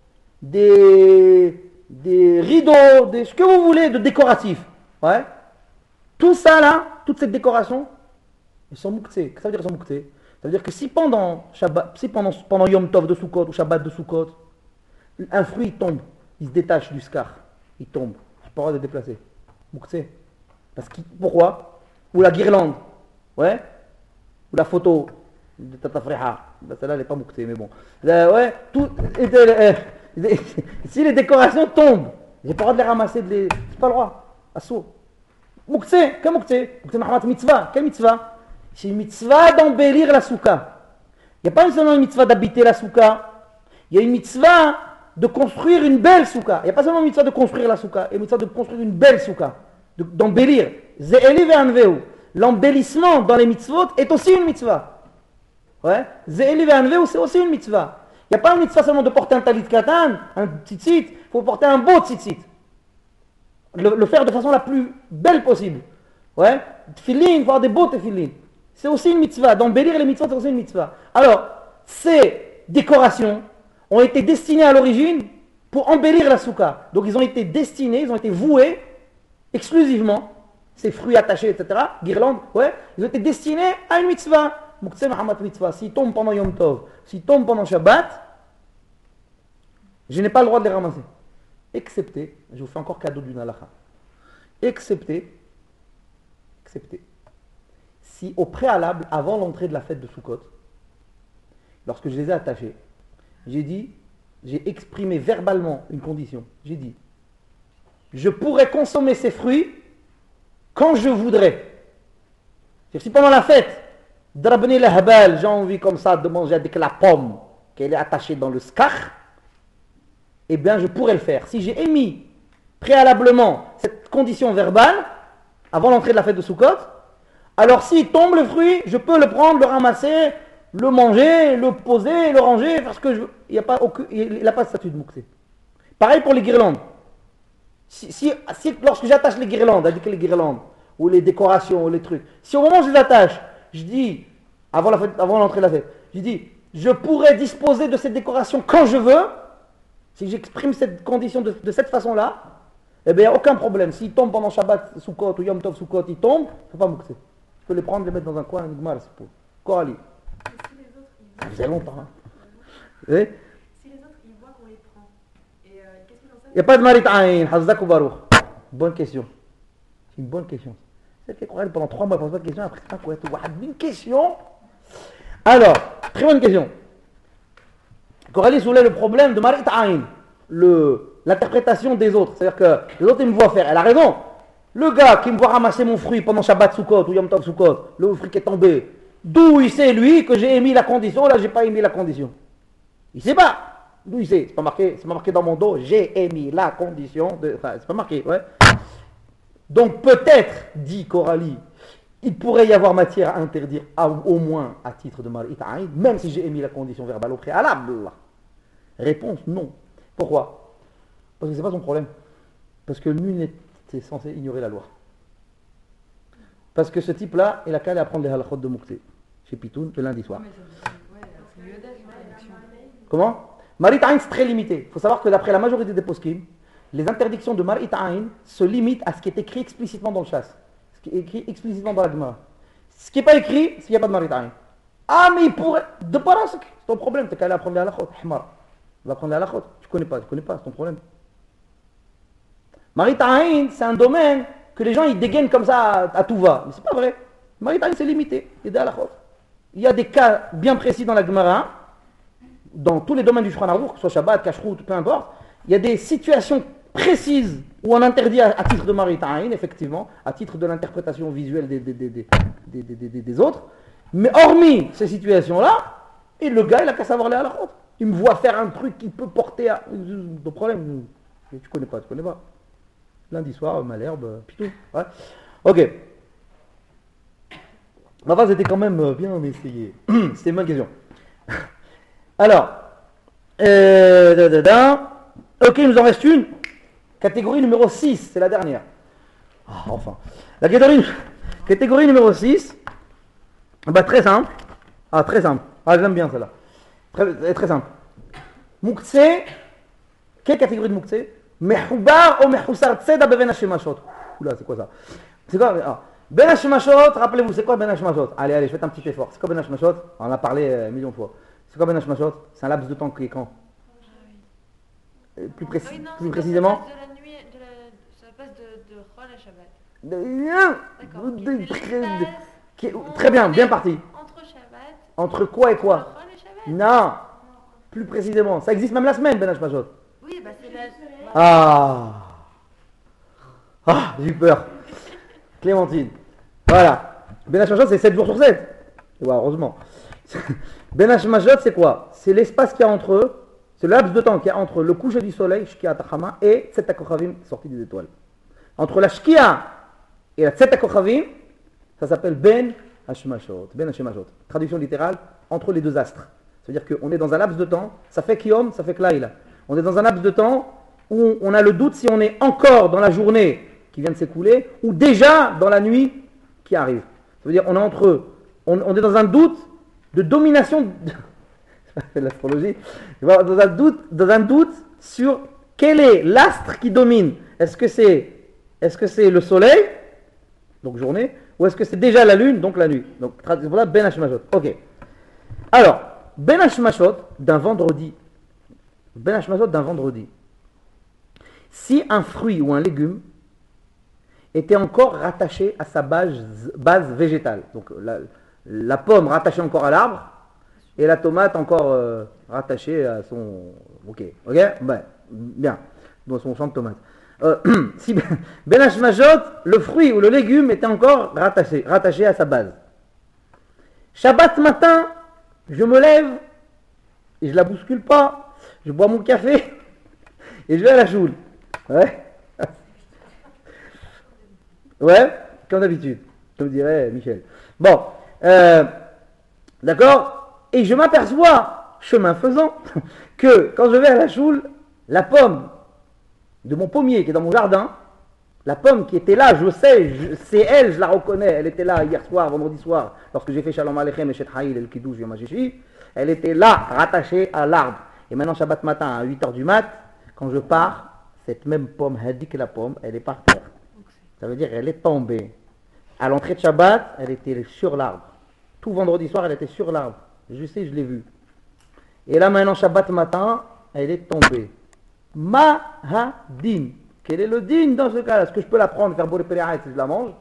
des, des rideaux, des, ce que vous voulez de décoratif. Ouais. Tout ça là, toute cette décoration, ils sont mouktsé. Qu'est-ce que ça veut dire qu'ils sont mouktsé? Ça veut dire que si pendant, Shabbat, si pendant, pendant Yom Tov de Sukkot ou Shabbat de Sukkot, un fruit tombe, il se détache du scar, il tombe, je n'ai pas le droit de le déplacer. Mouktsé. Parce que, pourquoi? Ou la guirlande, ouais? Ou la photo de Tata Freha. Ben, celle-là, elle n'est pas mouktsé, mais bon. Là, ouais, tout, et, euh, euh, si les décorations tombent, j'ai pas le droit de les ramasser, de les, j'ai pas le droit. Assour. Mouktsé, quel mouktsé? Mouktsé mahamat mitzvah, quelle mitzvah? C'est une mitzvah d'embellir la souka. Il n'y a pas seulement une mitzvah d'habiter la souka. Il y a une mitzvah de construire une belle souka. Il n'y a pas seulement une mitzvah de construire la souka. Il y a une mitzvah de construire une belle souka. De- D'embellir. Ze'eli ve'anveu. L'embellissement dans les mitzvot est aussi une mitzvah. Ouais. Ze'eli ve'anveu, c'est aussi une mitzvah. Il n'y a pas une mitzvah seulement de porter un talit katan, un tzitzit. Il faut porter un beau tzitzit. Le, le faire de façon la plus belle possible. Ouais. Tfilin, il faut avoir des beaux tefilin. C'est aussi une mitzvah. D'embellir les mitzvot, c'est aussi une mitzvah. Alors, ces décorations ont été destinées à l'origine pour embellir la souka. Donc, ils ont été destinés, ils ont été voués exclusivement, ces fruits attachés, et cetera, guirlandes, ouais, ils ont été destinés à une mitzvah. Muktzeh Mahamat mitzvah. S'ils tombent pendant Yom Tov, s'ils tombent pendant Shabbat, je n'ai pas le droit de les ramasser. Excepté, je vous fais encore cadeau d'une halakha, excepté, excepté, si au préalable, avant l'entrée de la fête de Sukkot, lorsque je les ai attachés, j'ai dit, j'ai exprimé verbalement une condition. J'ai dit, je pourrais consommer ces fruits quand je voudrais. C'est-à-dire, si pendant la fête, Drabni la habal, j'ai envie comme ça de manger avec la pomme qu'elle est attachée dans le skach, eh bien je pourrais le faire. Si j'ai émis préalablement cette condition verbale, avant l'entrée de la fête de Sukkot, alors s'il tombe le fruit, je peux le prendre, le ramasser, le manger, le poser, le ranger, parce que je, il n'a pas, aucun- il n'a pas de statut de mouxé. Pareil pour les guirlandes. Si, si, si- lorsque j'attache les guirlandes, avec les guirlandes, ou les décorations, ou les trucs, si au moment où je les attache, je dis, avant, la fête, avant l'entrée de la fête, je dis, je pourrais disposer de cette décoration quand je veux, si j'exprime cette condition de, de cette façon-là, eh bien, il n'y a aucun problème. S'ils tombent pendant Shabbat, Sukkot, ou Yom Tov, Sukkot, ils tombent, il ne faut pas mouxer. Je peux les prendre, les mettre dans un coin, une gmar, c'est pour. Coralie. Et si les autres, ils Ça voient, faisait longtemps. Hein. Eh si les autres, ils voient qu'on les prend, et euh, qu'est-ce qu'ils en savent? Il n'y a pas de marit aïn, Hazdak ou Baruch. Bonne question. C'est une bonne question. C'est qui croit pendant trois mois, elle pose pas de question, après c'est pas quoi. Une question. Alors, très bonne question. Coralie soulève le problème de marit aïn, le l'interprétation des autres. C'est-à-dire que les autres ils me voient faire. Elle a raison. Le gars qui me voit ramasser mon fruit pendant Shabbat Sukkot ou Yom Tov Sukkot, le fruit qui est tombé, d'où il sait lui que j'ai émis la condition, là j'ai pas émis la condition. Il sait pas. D'où il sait. C'est pas marqué, c'est pas marqué dans mon dos, j'ai émis la condition de. Enfin, c'est pas marqué, ouais. Donc peut-être, dit Coralie, il pourrait y avoir matière à interdire, à- au moins à titre de marit aïn, même si j'ai émis la condition verbale au préalable. Réponse non. Pourquoi? Parce que c'est pas son problème. Parce que nul n'est censé ignorer la loi. Parce que ce type-là, il a qu'à aller apprendre les halakhot de Moukhté, chez Pitoun, le lundi soir. Mais ça- ouais, c'est mieux d'être l'interdiction. Comment? Marit aïn, c'est très limité. Il faut savoir que d'après la majorité des poskim, les interdictions de marit aïn se limitent à ce qui est écrit explicitement dans le chasse. Ce qui est écrit explicitement dans la Gemara. Ce qui n'est pas écrit, c'est qu'il n'y a pas de marit aïn. Ah, mais il pourrait. De parask, c'est ton problème. Tu n'as qu'à aller apprendre les halakhot. Hmar. Tu vas apprendre les halakhot. Tu ne connais pas, tu connais pas, c'est ton problème. Marit aïn, c'est un domaine que les gens ils dégainent comme ça à, à tout va. Mais c'est pas vrai. Marit aïn, c'est limité. Il y a des halakhot. Il y a des cas bien précis dans la Gemara, dans tous les domaines du Shulchan Aruch, que ce soit Shabbat, Kashrut, peu importe, il y a des situations précises où on interdit à, à titre de marit aïn, effectivement, à titre de l'interprétation visuelle des, des, des, des, des, des, des- des autres. Mais hormis ces situations-là, et le gars, il a qu'à savoir les halakhot. Il me voit faire un truc qui peut porter à. De problème, tu connais pas, tu connais pas. Lundi soir, Malherbe, pitou. Ouais. Ok. Ma phrase était quand même bien essayée. C'était une bonne question. Alors, euh, da, da, da. Ok, il nous en reste une. Catégorie numéro six, c'est la dernière. Ah, enfin. La catégorie, catégorie numéro six, bah, très simple. Ah, très simple. Ah, j'aime bien celle-là. Très, très simple. Moukhtsé, quelle catégorie de Moukhtsé? Mehoubar ou Mehoussar Tseda Beven Hashemashot. Oula, c'est quoi ça? C'est quoi? Ah. Ben Hashemashot, rappelez-vous, c'est quoi Ben Hashemashot? Allez, allez, je fais un petit effort. C'est quoi Ben Hashemashot? On en a parlé euh, un million de fois. C'est quoi Ben Hashemashot? C'est un laps de temps qui est quand? Euh, Plus, précis- Oui, non, plus c'est précisément? quand ça passe de la nuit, de la, ça passe de, de Chol à Shabbat. De- D'accord. de- ok. de- C'est très- l'espace qui est- où Très bien, on bien est parti. Entre Shabbat, Entre quoi et quoi? Chol et Shabbat. Non, plus précisément. Ça existe même la semaine, Ben Hashemashot. Oui, bah c'est la. Ah, ah, j'ai eu peur. Clémentine. Voilà. Ben Hashmashot, c'est sept jours sur sept. Ouais, heureusement. Ben Hashmashot, c'est quoi? C'est l'espace qu'il y a entre eux, c'est le laps de temps qu'il y a entre le coucher du soleil, Shkia Tachama, et Tset Kochavim, sortie des étoiles. Entre la Shkia et la Tset Kochavim, ça s'appelle Ben Hashmashot. Ben Hashmashot. Traduction littérale, entre les deux astres. C'est-à-dire qu'on est dans un laps de temps, ça fait Kiyom, ça fait Klaïla. On est dans un laps de temps où on a le doute si on est encore dans la journée qui vient de s'écouler ou déjà dans la nuit qui arrive. Ça veut dire on est entre eux. On, on est dans un doute de domination, de l'astrologie, dans un doute, dans un doute sur quel est l'astre qui domine. Est-ce que c'est, est-ce que c'est le soleil, donc journée, ou est-ce que c'est déjà la lune, donc la nuit. Donc voilà Ben Hashmashot. Ok. Alors, Ben Hashmashot d'un vendredi. Ben Hashmashot d'un vendredi. Si un fruit ou un légume était encore rattaché à sa base, base végétale, donc la, la pomme rattachée encore à l'arbre et la tomate encore euh, rattachée à son... Ok, ok, ben, bien, dans son champ de tomates. Euh, si Ben Hashmashot, le fruit ou le légume était encore rattaché, rattaché à sa base. Shabbat matin, je me lève et je la bouscule pas, je bois mon café et je vais à la choule. Ouais. Ouais, comme d'habitude, comme dirait Michel. Bon, euh, d'accord. Et je m'aperçois, chemin faisant, que quand je vais à la choule, la pomme de mon pommier qui est dans mon jardin, la pomme qui était là, je sais, je, c'est elle, je la reconnais, elle était là hier soir, vendredi soir, lorsque j'ai fait Shalom Aleichem et Shet Haïl et le Kiddush Yom HaShishi, elle était là, rattachée à l'arbre. Et maintenant, Shabbat matin, à huit heures du mat, quand je pars, cette même pomme, Hadik la pomme, elle est par terre. Ça veut dire qu'elle est tombée. À l'entrée de Shabbat, elle était sur l'arbre. Tout vendredi soir, elle était sur l'arbre. Je sais, je l'ai vue. Et là maintenant, Shabbat matin, elle est tombée. Mahadin. Quel est le din dans ce cas-là? Est-ce que je peux la prendre, faire boire le si je la mange?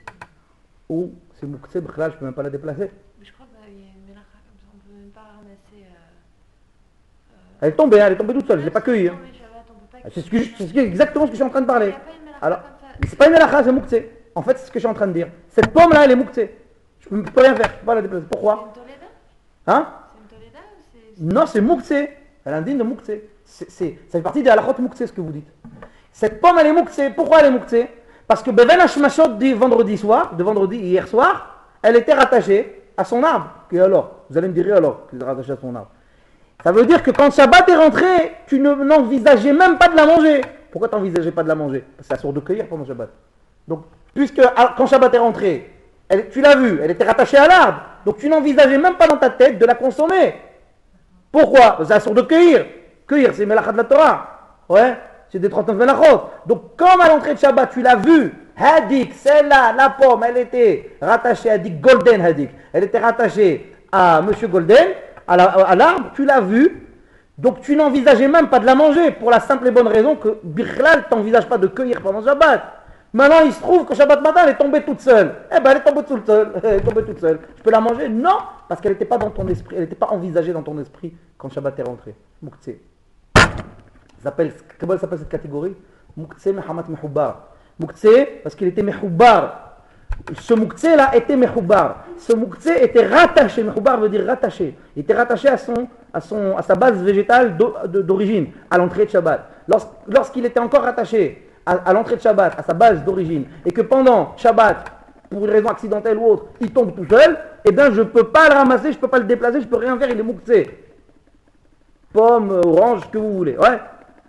Ou c'est mouktsé, je ne peux même pas la déplacer? Mais je crois qu'il y a une mélacha comme ça, on ne peut même pas ramasser. Euh, euh... Elle est tombée, elle est tombée toute seule, je ne l'ai pas cueillie. Hein. C'est, ce que je, c'est exactement ce que je suis en train de parler. Il n'y a pas une mélacha Alors, comme ça. c'est pas une mélacha, c'est mouktsé. En fait, c'est ce que je suis en train de dire. Cette pomme-là, elle est mouktsé. Je ne peux rien faire, je ne peux pas la déplacer. Pourquoi? C'est une toleda? Hein? C'est une toleda ou c'est... Non, c'est mouktsé. Elle a un digne de mouktsé. C'est, c'est, ça fait partie des halachot mouktsé, ce que vous dites. Cette pomme, elle est mouktsé. Pourquoi elle est mouktsé? Parce que Ben Hashmashot du vendredi soir, de vendredi hier soir, elle était rattachée à son arbre. Et alors? Vous allez me dire alors qu'elle est rattachée à son arbre. Ça veut dire que quand Shabbat est rentré, tu ne, n'envisageais même pas de la manger. Pourquoi tu n'envisageais pas de la manger? Parce que c'est assourd de cueillir pendant Shabbat. Donc, puisque quand Shabbat est rentré, elle, tu l'as vu, elle était rattachée à l'arbre. Donc tu n'envisageais même pas dans ta tête de la consommer. Pourquoi? C'est assourd de cueillir. Cueillir, c'est Melachat de la Torah. Ouais, c'est des trente-neuf Melachot. Donc, comme à l'entrée de Shabbat, tu l'as vu, Hadik, celle-là, la pomme, elle était rattachée à Hadik, Golden Hadik. Elle était rattachée à Monsieur Golden, à, la, à l'arbre, tu l'as vu. Donc, tu n'envisageais même pas de la manger pour la simple et bonne raison que Birklal, tu n'envisages pas de cueillir pendant Shabbat. Maintenant, il se trouve que Shabbat matin, elle est tombée toute seule. Eh ben, elle est tombée toute seule. Elle est tombée toute seule. Je peux la manger? Non, parce qu'elle n'était pas dans ton esprit. Elle n'était pas envisagée dans ton esprit quand Shabbat est rentré. Mouktsé. Comment elle s'appelle cette catégorie? Mouktsé Mehamat Mehoubar. Mouktsé, parce qu'il était Mehoubar. Ce Mouktsé là était Mehoubar. Ce Mouktsé était rattaché. Mehoubar veut dire rattaché. Il était rattaché à, son, à, son, à sa base végétale d'origine, à l'entrée de Shabbat. Lors, lorsqu'il était encore rattaché à, à l'entrée de Shabbat, à sa base d'origine, et que pendant Shabbat, pour une raison accidentelle ou autre, il tombe tout seul, eh bien je ne peux pas le ramasser, je ne peux pas le déplacer, je ne peux rien faire, il est Mouktsé. Pomme, orange, ce que vous voulez. Ouais.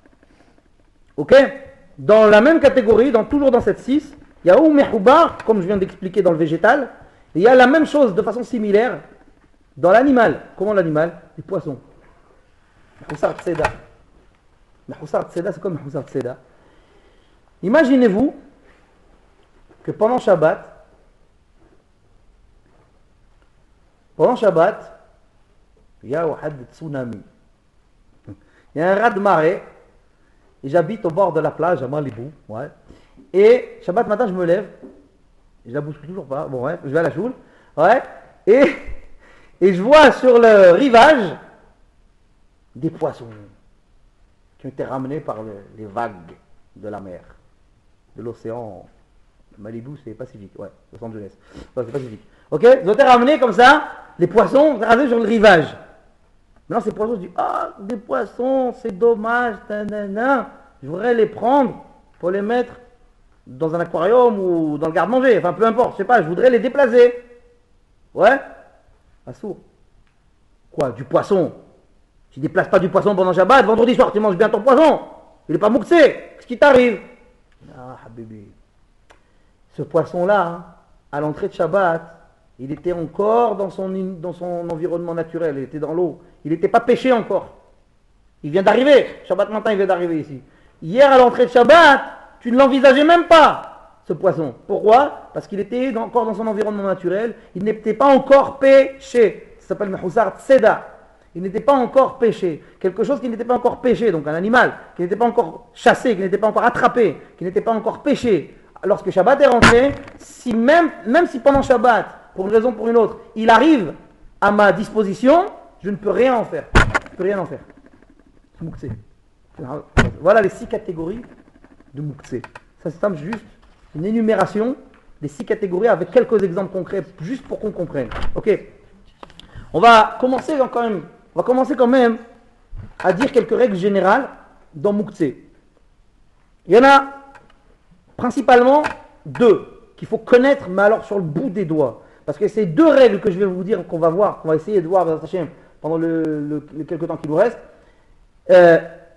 Ok? Dans la même catégorie, dans, toujours dans cette six, il y a ou Mehoubar, comme je viens d'expliquer dans le végétal, et il y a la même chose de façon similaire dans l'animal. Comment l'animal? Les poissons. Mehoussar Tseda. Mehoussar Tseda, c'est comme Mehoussar Tseda. Imaginez-vous que pendant Shabbat, pendant Shabbat, il y a un tsunami. Il y a un raz de marée. Et j'habite au bord de la plage à Malibu. Ouais. Et Shabbat matin, je me lève. Et je la bouscule toujours pas. Bon, ouais, je vais à la choule. Ouais. Et, et je vois sur le rivage des poissons qui ont été ramenés par le, les vagues de la mer, de l'océan Malibu, c'est Pacifique, ouais, Los Angeles. Ouais, c'est Pacifique. Ok, ils ont été ramenés comme ça, les poissons rasés sur le rivage. Maintenant, ces poissons, je dis, ah, des poissons, c'est dommage, nanana. Je voudrais les prendre pour les mettre dans un aquarium ou dans le garde-manger, enfin peu importe, je sais pas, je voudrais les déplacer. Ouais, assourd. Quoi, du poisson? Tu déplaces pas du poisson pendant Shabbat, vendredi soir, tu manges bien ton poisson. Il n'est pas mouxé. Qu'est-ce qui t'arrive? Ah, habibi. Ce poisson-là, hein, à l'entrée de Shabbat, il était encore dans son, dans son environnement naturel, il était dans l'eau. Il n'était pas pêché encore. Il vient d'arriver. Shabbat matin, il vient d'arriver ici. Hier, à l'entrée de Shabbat, tu ne l'envisageais même pas, ce poisson. Pourquoi? Parce qu'il était dans, encore dans son environnement naturel. Il n'était pas encore pêché. Ça s'appelle Mehoussar Tseda. Il n'était pas encore pêché. Quelque chose qui n'était pas encore pêché, donc un animal, qui n'était pas encore chassé, qui n'était pas encore attrapé, qui n'était pas encore pêché. Lorsque Shabbat est rentré, si même, même si pendant Shabbat, pour une raison ou pour une autre, il arrive à ma disposition, je ne peux rien en faire. Je ne peux rien en faire. Mouktsé. Voilà les six catégories de Mouktsé. Ça c'est juste une énumération des six catégories avec quelques exemples concrets, juste pour qu'on comprenne. Ok. On va commencer quand même, on va commencer quand même à dire quelques règles générales dans Mouktsé. Il y en a principalement deux qu'il faut connaître, mais alors sur le bout des doigts. Parce que ces deux règles que je vais vous dire, qu'on va voir, qu'on va essayer de voir pendant le, le, le quelques temps qui nous reste, euh,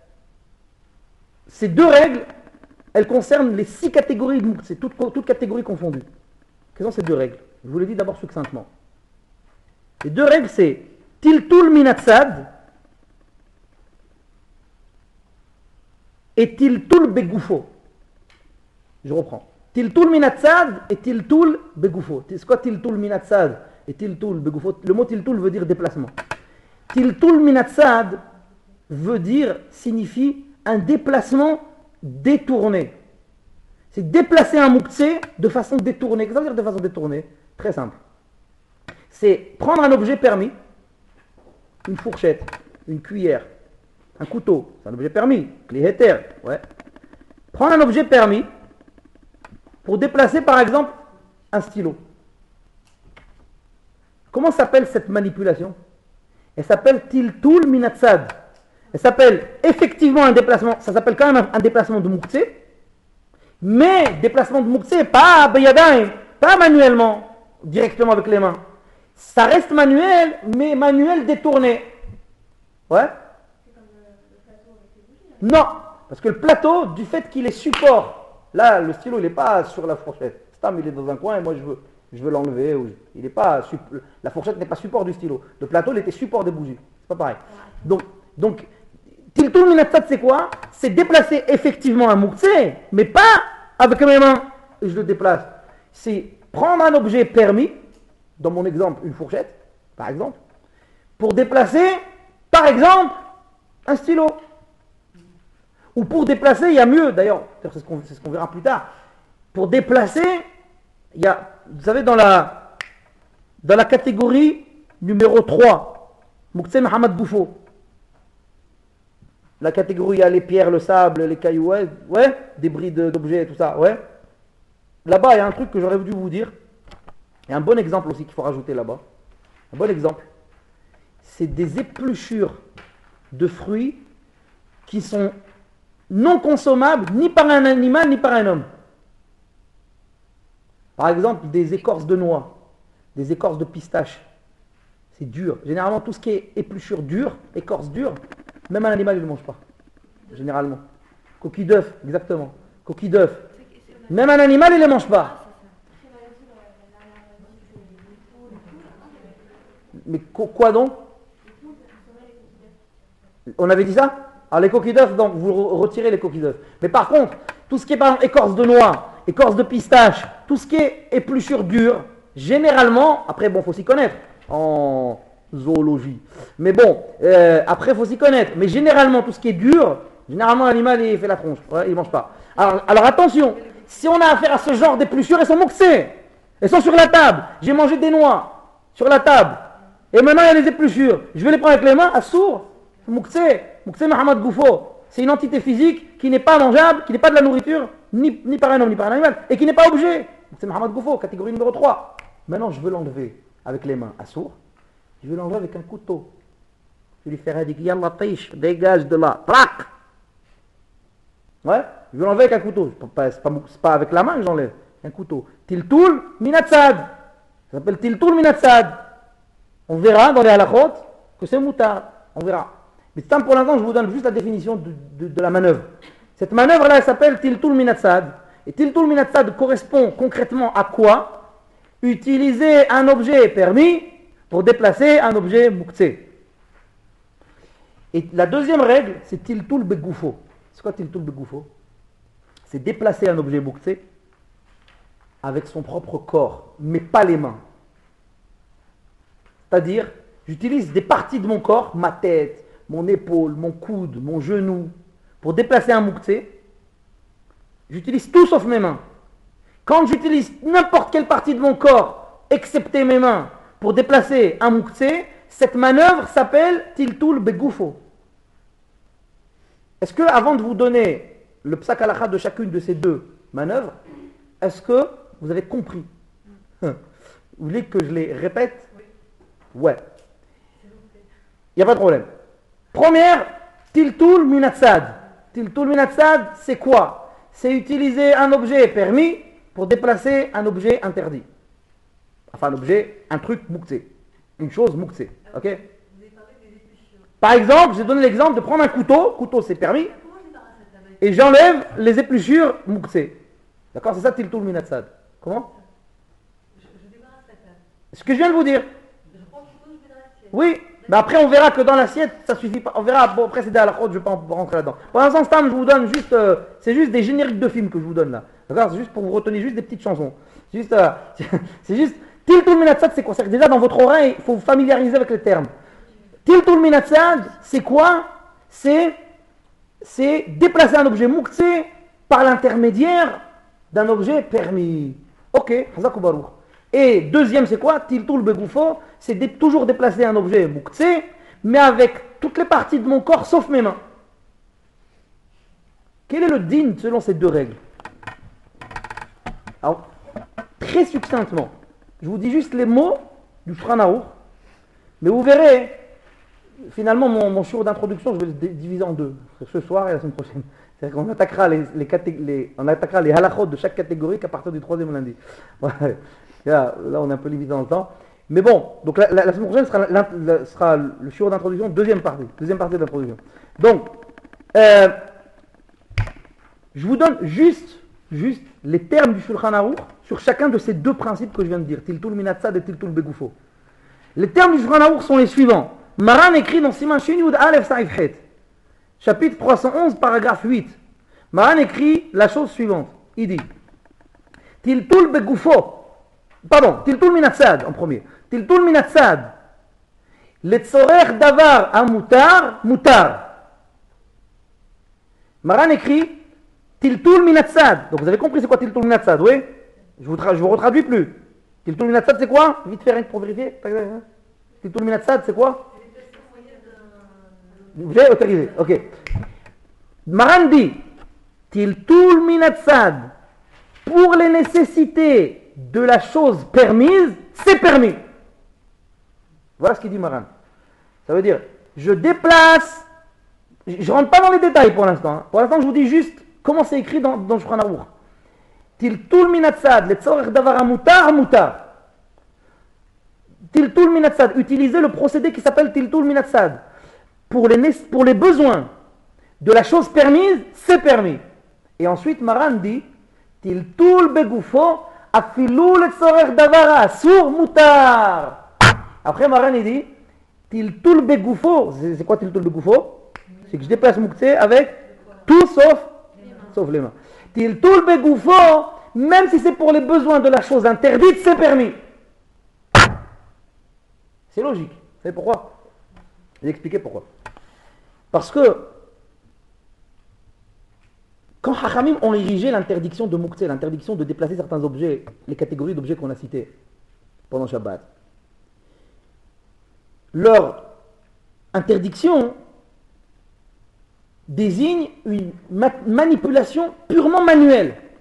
ces deux règles, elles concernent les six catégories de Mouktsé, toutes, toutes catégories confondues. Quelles sont ces deux règles? Je vous les dis d'abord succinctement. Les deux règles, c'est Tiltul Minatsad et Tiltul Begoufo. Je reprends. Tiltul Minatsad et Tiltul Begoufo. C'est quoi Tiltul Minatsad et Tiltul Begoufo? Le mot Tiltul veut dire déplacement. Tiltul Minatsad veut dire, signifie un déplacement détourné. C'est déplacer un Mouktsé de façon détournée. Qu'est-ce que ça veut dire de façon détournée? Très simple. C'est prendre un objet permis, une fourchette, une cuillère, un couteau, c'est un objet permis, clé héter, ouais. Prendre un objet permis pour déplacer par exemple un stylo. Comment s'appelle cette manipulation? Elle s'appelle Tiltul Minatsad. Elle s'appelle effectivement un déplacement, ça s'appelle quand même un déplacement de Mouktsé, mais déplacement de Mouktsé, pas Beyadaim, pas manuellement, directement avec les mains. Ça reste manuel, mais manuel détourné. Ouais? C'est comme le, le plateau avec les bougies. Là. Non, parce que le plateau, du fait qu'il est support, là, le stylo, il n'est pas sur la fourchette. Stam, il est dans un coin et moi, je veux, je veux l'enlever. Ou je, il est pas, la fourchette n'est pas support du stylo. Le plateau, il était support des bougies. C'est pas pareil. Donc, donc Tiltul Minatsad, c'est quoi? C'est déplacer effectivement un Mouktsé, mais pas avec mes mains. Et je le déplace. C'est prendre un objet permis, dans mon exemple, une fourchette, par exemple, pour déplacer, par exemple, un stylo. Ou pour déplacer, il y a mieux, d'ailleurs, c'est ce qu'on c'est ce qu'on verra plus tard. Pour déplacer, il y a, vous savez, dans la, dans la catégorie numéro trois, Mouktsé Mohamed Boufo. La catégorie, il y a les pierres, le sable, les cailloux, ouais, ouais, débris d'objets, tout ça, ouais. Là-bas, il y a un truc que j'aurais dû vous dire. Il y a un bon exemple aussi qu'il faut rajouter là-bas. Un bon exemple. C'est des épluchures de fruits qui sont non consommables ni par un animal ni par un homme. Par exemple, des écorces de noix, des écorces de pistache. C'est dur. Généralement, tout ce qui est épluchure dure, écorce dure, même un animal, il ne le mange pas. Généralement. Coquille d'œuf, exactement. Coquille d'œuf. Même un animal, il ne les mange pas. Mais quoi donc? On avait dit ça? Alors les coquilles d'œufs, donc vous retirez les coquilles d'œufs. Mais par contre, tout ce qui est par exemple écorce de noix, écorce de pistache, tout ce qui est épluchure dure, généralement, après bon, faut s'y connaître en zoologie. Mais bon, euh, après faut s'y connaître. Mais généralement, tout ce qui est dur, généralement l'animal il fait la tronche, ouais, il mange pas. Alors, alors attention, si on a affaire à ce genre d'épluchures, elles sont mouxées, elles sont sur la table. J'ai mangé des noix sur la table. Et maintenant il y a les épluchures. Je vais les prendre avec les mains, à sourd. Mouktsé, Mouktsé Mohamed Goufo. C'est une entité physique qui n'est pas mangeable, qui n'est pas de la nourriture, ni, ni par un homme, ni par un animal, et qui n'est pas objet. C'est Mohamed Goufo, catégorie numéro trois. Maintenant, je veux l'enlever avec les mains, assourd. Je vais l'enlever avec un couteau. Je vais lui faire un dit, Yallah tish, dégage de là. Trac. Ouais, je vais l'enlever avec un couteau. C'est pas, c'est pas, c'est pas avec la main que j'enlève. Un couteau. Tiltoul minatsad. Ça s'appelle Tiltoul minatsad. On verra dans les halakhot que c'est moutard. On verra. Mais tant pour l'instant, je vous donne juste la définition de, de, de la manœuvre. Cette manœuvre-là, elle s'appelle Tiltoul minatsad. Et Tiltoul minatsad correspond concrètement à quoi? Utiliser un objet permis pour déplacer un objet mouktsé. Et la deuxième règle, c'est Tiltoul begoufo. C'est quoi Tiltoul begoufo? C'est déplacer un objet mouktsé avec son propre corps, mais pas les mains. C'est-à-dire, j'utilise des parties de mon corps, ma tête, mon épaule, mon coude, mon genou, pour déplacer un mouktsé. J'utilise tout sauf mes mains. Quand j'utilise n'importe quelle partie de mon corps, excepté mes mains, pour déplacer un mouktsé, cette manœuvre s'appelle Tiltoul begoufo. Est-ce que, avant de vous donner le psak halakha de chacune de ces deux manœuvres, est-ce que vous avez compris? Vous voulez que je les répète? Ouais. Il n'y a pas de problème. Première, Tiltoul minatsad. Tiltoul minatsad, c'est quoi? C'est utiliser un objet permis pour déplacer un objet interdit. Enfin, un objet, un truc mouktsé. Une chose mouktsé. Ok? Par exemple, j'ai donné l'exemple de prendre un couteau. Couteau, c'est permis. Et j'enlève les épluchures mouktsé. D'accord? C'est ça, Tiltoul minatsad. Comment? Ce que je viens de vous dire. Oui, mais après on verra que dans l'assiette, ça suffit pas. On verra, bon, après c'est des halakhot, je ne vais pas rentrer là-dedans. Pour l'instant, Stam, je vous donne juste, euh, c'est juste des génériques de films que je vous donne là. D'accord? C'est juste pour vous retenir juste des petites chansons. C'est juste, euh, c'est juste, Tiltoul minatsad, c'est quoi? C'est déjà dans votre oreille, il faut vous familiariser avec les termes. Tiltoul minatsad, c'est quoi? C'est, c'est déplacer un objet mouktsé par l'intermédiaire d'un objet permis. Ok, Hazakou Barouk. Et deuxième, c'est quoi? Tiltoul begoufo, c'est dé- toujours déplacer un objet mouktsé, mais avec toutes les parties de mon corps sauf mes mains. Quel est le din selon ces deux règles? Alors, très succinctement, je vous dis juste les mots du Shulchan Aruch, mais vous verrez, finalement, mon, mon show d'introduction, je vais le dé- diviser en deux, ce soir et la semaine prochaine. C'est-à-dire qu'on attaquera les, les, caté- les, on attaquera les halakhot de chaque catégorie qu'à partir du troisième lundi. Voilà. Là, là, on est un peu limité dans le temps. Mais bon, donc la, la, la semaine prochaine sera, la, la, sera le show d'introduction, deuxième partie. Deuxième partie de l'introduction. Donc, euh, je vous donne juste, juste les termes du Shulchan Aruch sur chacun de ces deux principes que je viens de dire, Tiltoul minatsad et Tiltoul begoufo. Les termes du Shulchan Aruch sont les suivants. Maran écrit dans Siman Shin Yud Aleph Saif Het, chapitre trois cent onze, paragraphe huit. Maran écrit la chose suivante. Il dit Tiltoul begoufo. Pardon, Tiltoul minatsad en premier. Tiltoul minatsad. Letzorer davar amutar, mutar. Maran écrit Tiltoul minatsad. Donc vous avez compris c'est quoi Tiltoul minatsad, oui? Je vous, tra- je vous retraduis plus. Tiltoul minatsad c'est quoi? Vite fait rien que pour vérifier. Tiltoul minatsad c'est quoi? Vous avez autorisé, ok. Maran dit Tiltoul minatsad. Pour les nécessités de la chose permise, c'est permis. Voilà ce qu'il dit Maran. Ça veut dire, je déplace, je ne rentre pas dans les détails pour l'instant. Hein. Pour l'instant, je vous dis juste comment c'est écrit dans, dans le Shulchan Aruch. Tiltoul minatsad, letzorech davar mutar, mutar. Tiltoul minatsad, utiliser le procédé qui s'appelle Tiltoul minatsad. Pour les, pour les besoins de la chose permise, c'est permis. Et ensuite, Maran dit, Tiltoul begoufo, afilou letzorech davar asur, mutar. Après, Maran il dit, Tiltoul begoufo, c'est quoi Tiltoul begoufo? C'est que je déplace mouktsé avec tout sauf, sauf les mains. Tiltoul begoufo, même si c'est pour les besoins de la chose interdite, c'est permis. C'est logique. Vous savez pourquoi? Je vais expliquer pourquoi. Parce que quand Hachamim ont érigé l'interdiction de mouktsé, l'interdiction de déplacer certains objets, les catégories d'objets qu'on a cités pendant Shabbat, leur interdiction désigne une ma- manipulation purement manuelle.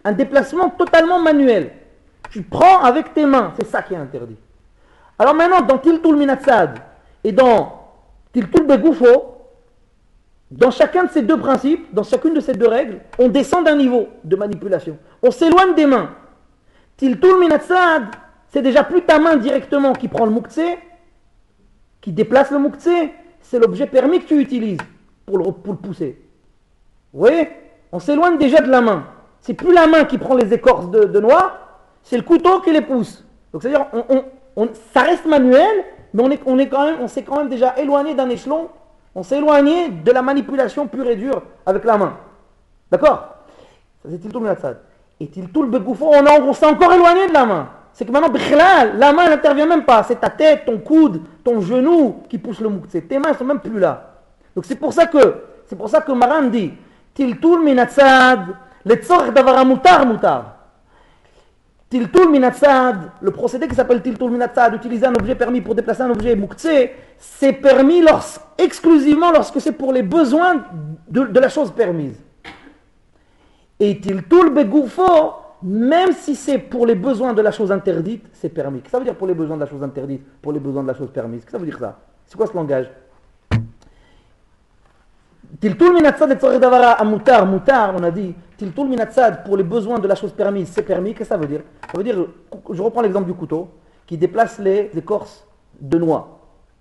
un déplacement totalement manuel. Tu prends avec tes mains, c'est ça qui est interdit. Alors maintenant, dans Tiltul Minatsad et dans Tiltul Begoufo, dans chacun de ces deux principes, dans chacune de ces deux règles, on descend d'un niveau de manipulation. On s'éloigne des mains. Tiltul Minatsad, c'est déjà plus ta main directement qui prend le mouktsé, qui déplace le mouktsé, c'est l'objet permis que tu utilises pour le, pour le pousser. Vous voyez? On s'éloigne déjà de la main. C'est plus la main qui prend les écorces de, de noix, c'est le couteau qui les pousse. Donc c'est-à-dire, on, on, on, ça reste manuel, mais on est, on est quand même, on s'est quand même déjà éloigné d'un échelon. On s'est éloigné de la manipulation pure et dure avec la main. D'accord? Ça c'est Tiltul Minatsad. Et Tiltul Begoufo, on, on s'est encore éloigné de la main. C'est que maintenant, bikhlal, la main n'intervient même pas. C'est ta tête, ton coude, ton genou qui pousse le mouktsé. Tes mains ne sont même plus là. Donc c'est pour ça que, c'est pour ça que Maran dit, Tiltul Minatsad, le tzorch davara mutar mutar. Tiltul Minatsad, le procédé qui s'appelle Tiltul Minatsad, utiliser un objet permis pour déplacer un objet mouktsé, c'est permis lors, exclusivement lorsque c'est pour les besoins de, de la chose permise. Et Tiltul Begoufo, même si c'est pour les besoins de la chose interdite, c'est permis. Qu'est-ce que ça veut dire pour les besoins de la chose interdite, pour les besoins de la chose permise? Qu'est-ce que ça veut dire ça? C'est quoi ce langage? Tiltul Minatsad et tzorech davara mutar, mutar, on a dit, Tiltul Minatsad pour les besoins de la chose permise, c'est permis. Qu'est-ce que ça veut dire? Ça veut dire, je reprends l'exemple du couteau, qui déplace les écorces de noix.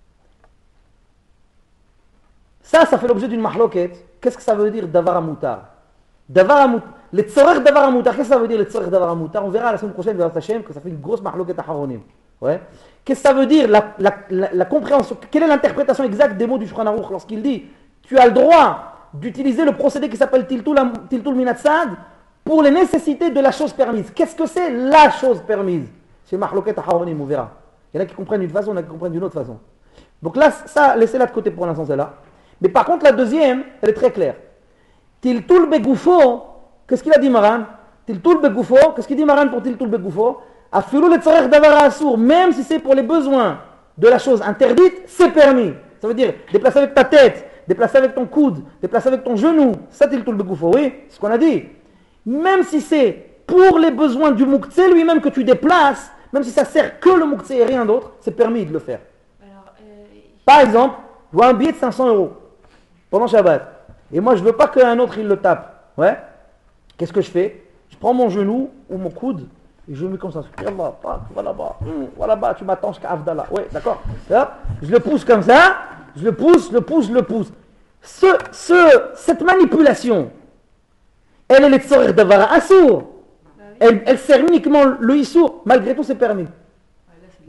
Ça, ça fait l'objet d'une mahloket. Qu'est-ce que ça veut dire davara mutar? Davara mutar. Les tzorech davara mutar, qu'est-ce que ça veut dire les tzorech davara mutar? On verra la semaine prochaine, vers Hachem, que ça fait une grosse mahloket à Haronim. Ouais. Qu'est-ce que ça veut dire la, la, la, la compréhension? Quelle est l'interprétation exacte des mots du Shulchan Aruch lorsqu'il dit tu as le droit d'utiliser le procédé qui s'appelle Tiltul, tiltul Minatsad pour les nécessités de la chose permise? Qu'est-ce que c'est la chose permise? C'est mahloket à Haronim, on verra. Il y en a qui comprennent d'une façon, il y en a qui comprennent d'une autre façon. Donc là, ça, laissez-la de côté pour l'instant, celle-là. Mais par contre, la deuxième, elle est très claire. Tiltul Begoufo, qu'est-ce qu'il a dit Maran? Tiltul Begoufo, qu'est-ce qu'il dit Maran pour Tiltul Begoufo? Afilou le tzorech davara asur, même si c'est pour les besoins de la chose interdite, c'est permis. Ça veut dire déplacer avec ta tête, déplacer avec ton coude, déplacer avec ton genou. Ça, Tiltul Begoufo, oui, c'est ce qu'on a dit. Même si c'est pour les besoins du mouktsé lui-même que tu déplaces, même si ça sert que le mouktsé et rien d'autre, c'est permis de le faire. Alors, euh, Par exemple, je vois un billet de cinq cents euros pendant Shabbat. Et moi, je ne veux pas qu'un autre, il le tape. Ouais. Qu'est-ce que je fais? Je prends mon genou ou mon coude et je le mets comme ça. Yallah, va là-bas, va là-bas, tu m'attends jusqu'à Avdallah. Ouais, d'accord. Je le pousse comme ça, je le pousse, le pousse, le pousse. Ce, ce, cette manipulation, elle est le tzorech davara asur. bah oui. Elle, elle sert uniquement le issour. Malgré tout, c'est permis. Ouais, là, c'est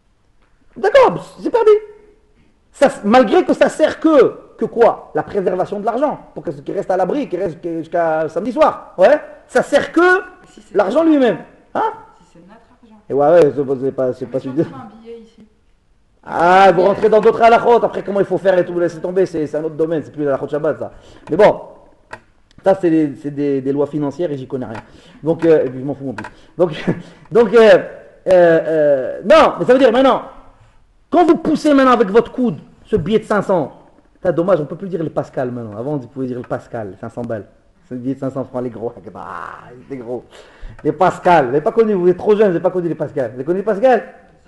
de l'argent. D'accord, c'est permis. Ça, malgré que ça sert que, que quoi? La préservation de l'argent, pour que ce qui reste à l'abri, qui reste jusqu'à samedi soir. Ouais. Ça sert que Si c'est l'argent lui-même. Hein? Si c'est notre argent. Et ouais, ouais, c'est c'est pas, c'est pas Si on celui de... trouve un billet ici. Ah, vous rentrez dans d'autres halakhot, après comment il faut faire et tout, laissez tomber, c'est c'est un autre domaine, c'est plus la halachot Shabbat ça. Mais bon, ça c'est des, c'est des, des lois financières et j'y connais rien. Donc, euh, et puis je m'en fous en plus. Donc, donc euh, euh, euh, non, mais ça veut dire maintenant, quand vous poussez maintenant avec votre coude ce billet de cinq cents, c'est dommage, on peut plus dire le Pascal maintenant. Avant, vous pouvez dire le Pascal, cinq cents balles. C'est le billet de cinq cents francs, les gros. Ah, les gros. Les Pascal, vous n'avez pas connu, vous êtes trop jeune, vous n'avez pas connu les Pascal. Vous avez connu les Pascal?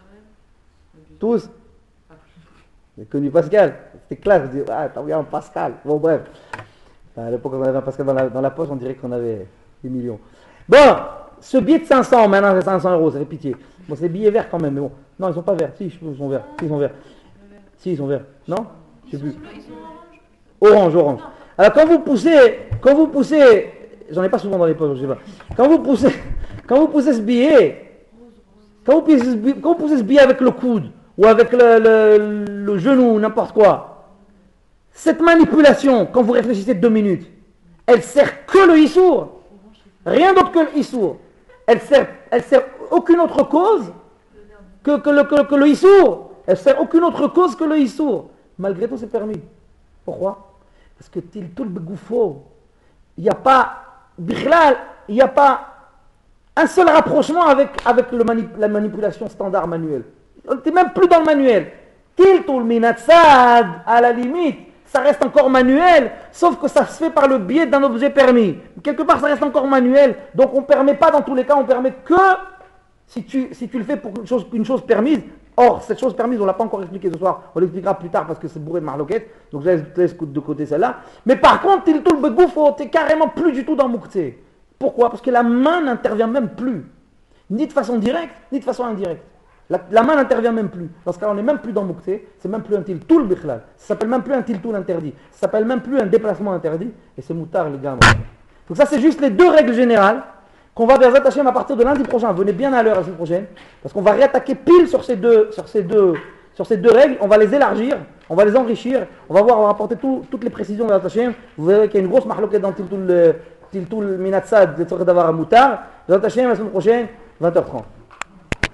Tous? Vous avez connu Pascal? C'était classe, vous dites, ah, t'as vu un Pascal. Bon, bref. À l'époque, on avait un Pascal dans la, dans la poche, on dirait qu'on avait des millions. Bon, ce billet de cinq cents, maintenant c'est cinq cents euros, ça fait pitié. Bon, c'est des billets verts quand même, mais bon. Non, ils sont pas verts. Si, ils sont verts. Si, ils sont verts. Si, ils sont verts. Non? Je sais plus. Ils sont orange. Orange, orange. Alors quand vous poussez, quand vous poussez, j'en ai pas souvent dans les poches, je sais pas. Quand vous poussez, quand vous poussez ce billet, quand vous poussez ce billet, quand vous poussez ce billet avec le coude ou avec le, le, le genou, n'importe quoi, cette manipulation, quand vous réfléchissez deux minutes, elle sert que le issour, rien d'autre que le issour. Elle sert, elle sert aucune autre cause que, que le, que, que le issour. Elle sert aucune autre cause que le issour. Malgré tout, c'est permis. Pourquoi? Parce que Tiltul Begoufo, il n'y a pas, bichlal, il n'y a pas un seul rapprochement avec, avec le manip, la manipulation standard manuelle. On n'était même plus dans le manuel. Tiltul Minatsad, à la limite, ça reste encore manuel, sauf que ça se fait par le biais d'un objet permis. Quelque part, ça reste encore manuel, donc on ne permet pas dans tous les cas, on permet que si tu, si tu le fais pour une chose, une chose permise. Or, cette chose permise, on ne l'a pas encore expliqué ce soir, on l'expliquera plus tard parce que c'est bourré de marloquettes, donc je laisse, je laisse de côté celle-là. Mais par contre, il tout le begoufo, tu n'es carrément plus du tout dans Mouktsé. Pourquoi? Parce que la main n'intervient même plus, ni de façon directe, ni de façon indirecte. La, la main n'intervient même plus. Dans ce cas, on n'est même plus dans Mouktsé, c'est même plus un tiltoul bichlal. Ça s'appelle même plus un tiltoul interdit, ça s'appelle même plus un déplacement interdit, et c'est moutard les gars. Donc ça, c'est juste les deux règles générales qu'on va vers Hashem à partir de lundi prochain. Venez bien à l'heure la semaine prochaine, parce qu'on va réattaquer pile sur ces deux, sur ces deux, sur ces deux règles. On va les élargir, on va les enrichir, on va voir, on va apporter tout, toutes les précisions vers Hashem. Vous verrez qu'il y a une grosse mahloquette dans Tiltoul Minatsad, le Tzorech Davar Moutar. Hashem la semaine prochaine, vingt heures trente.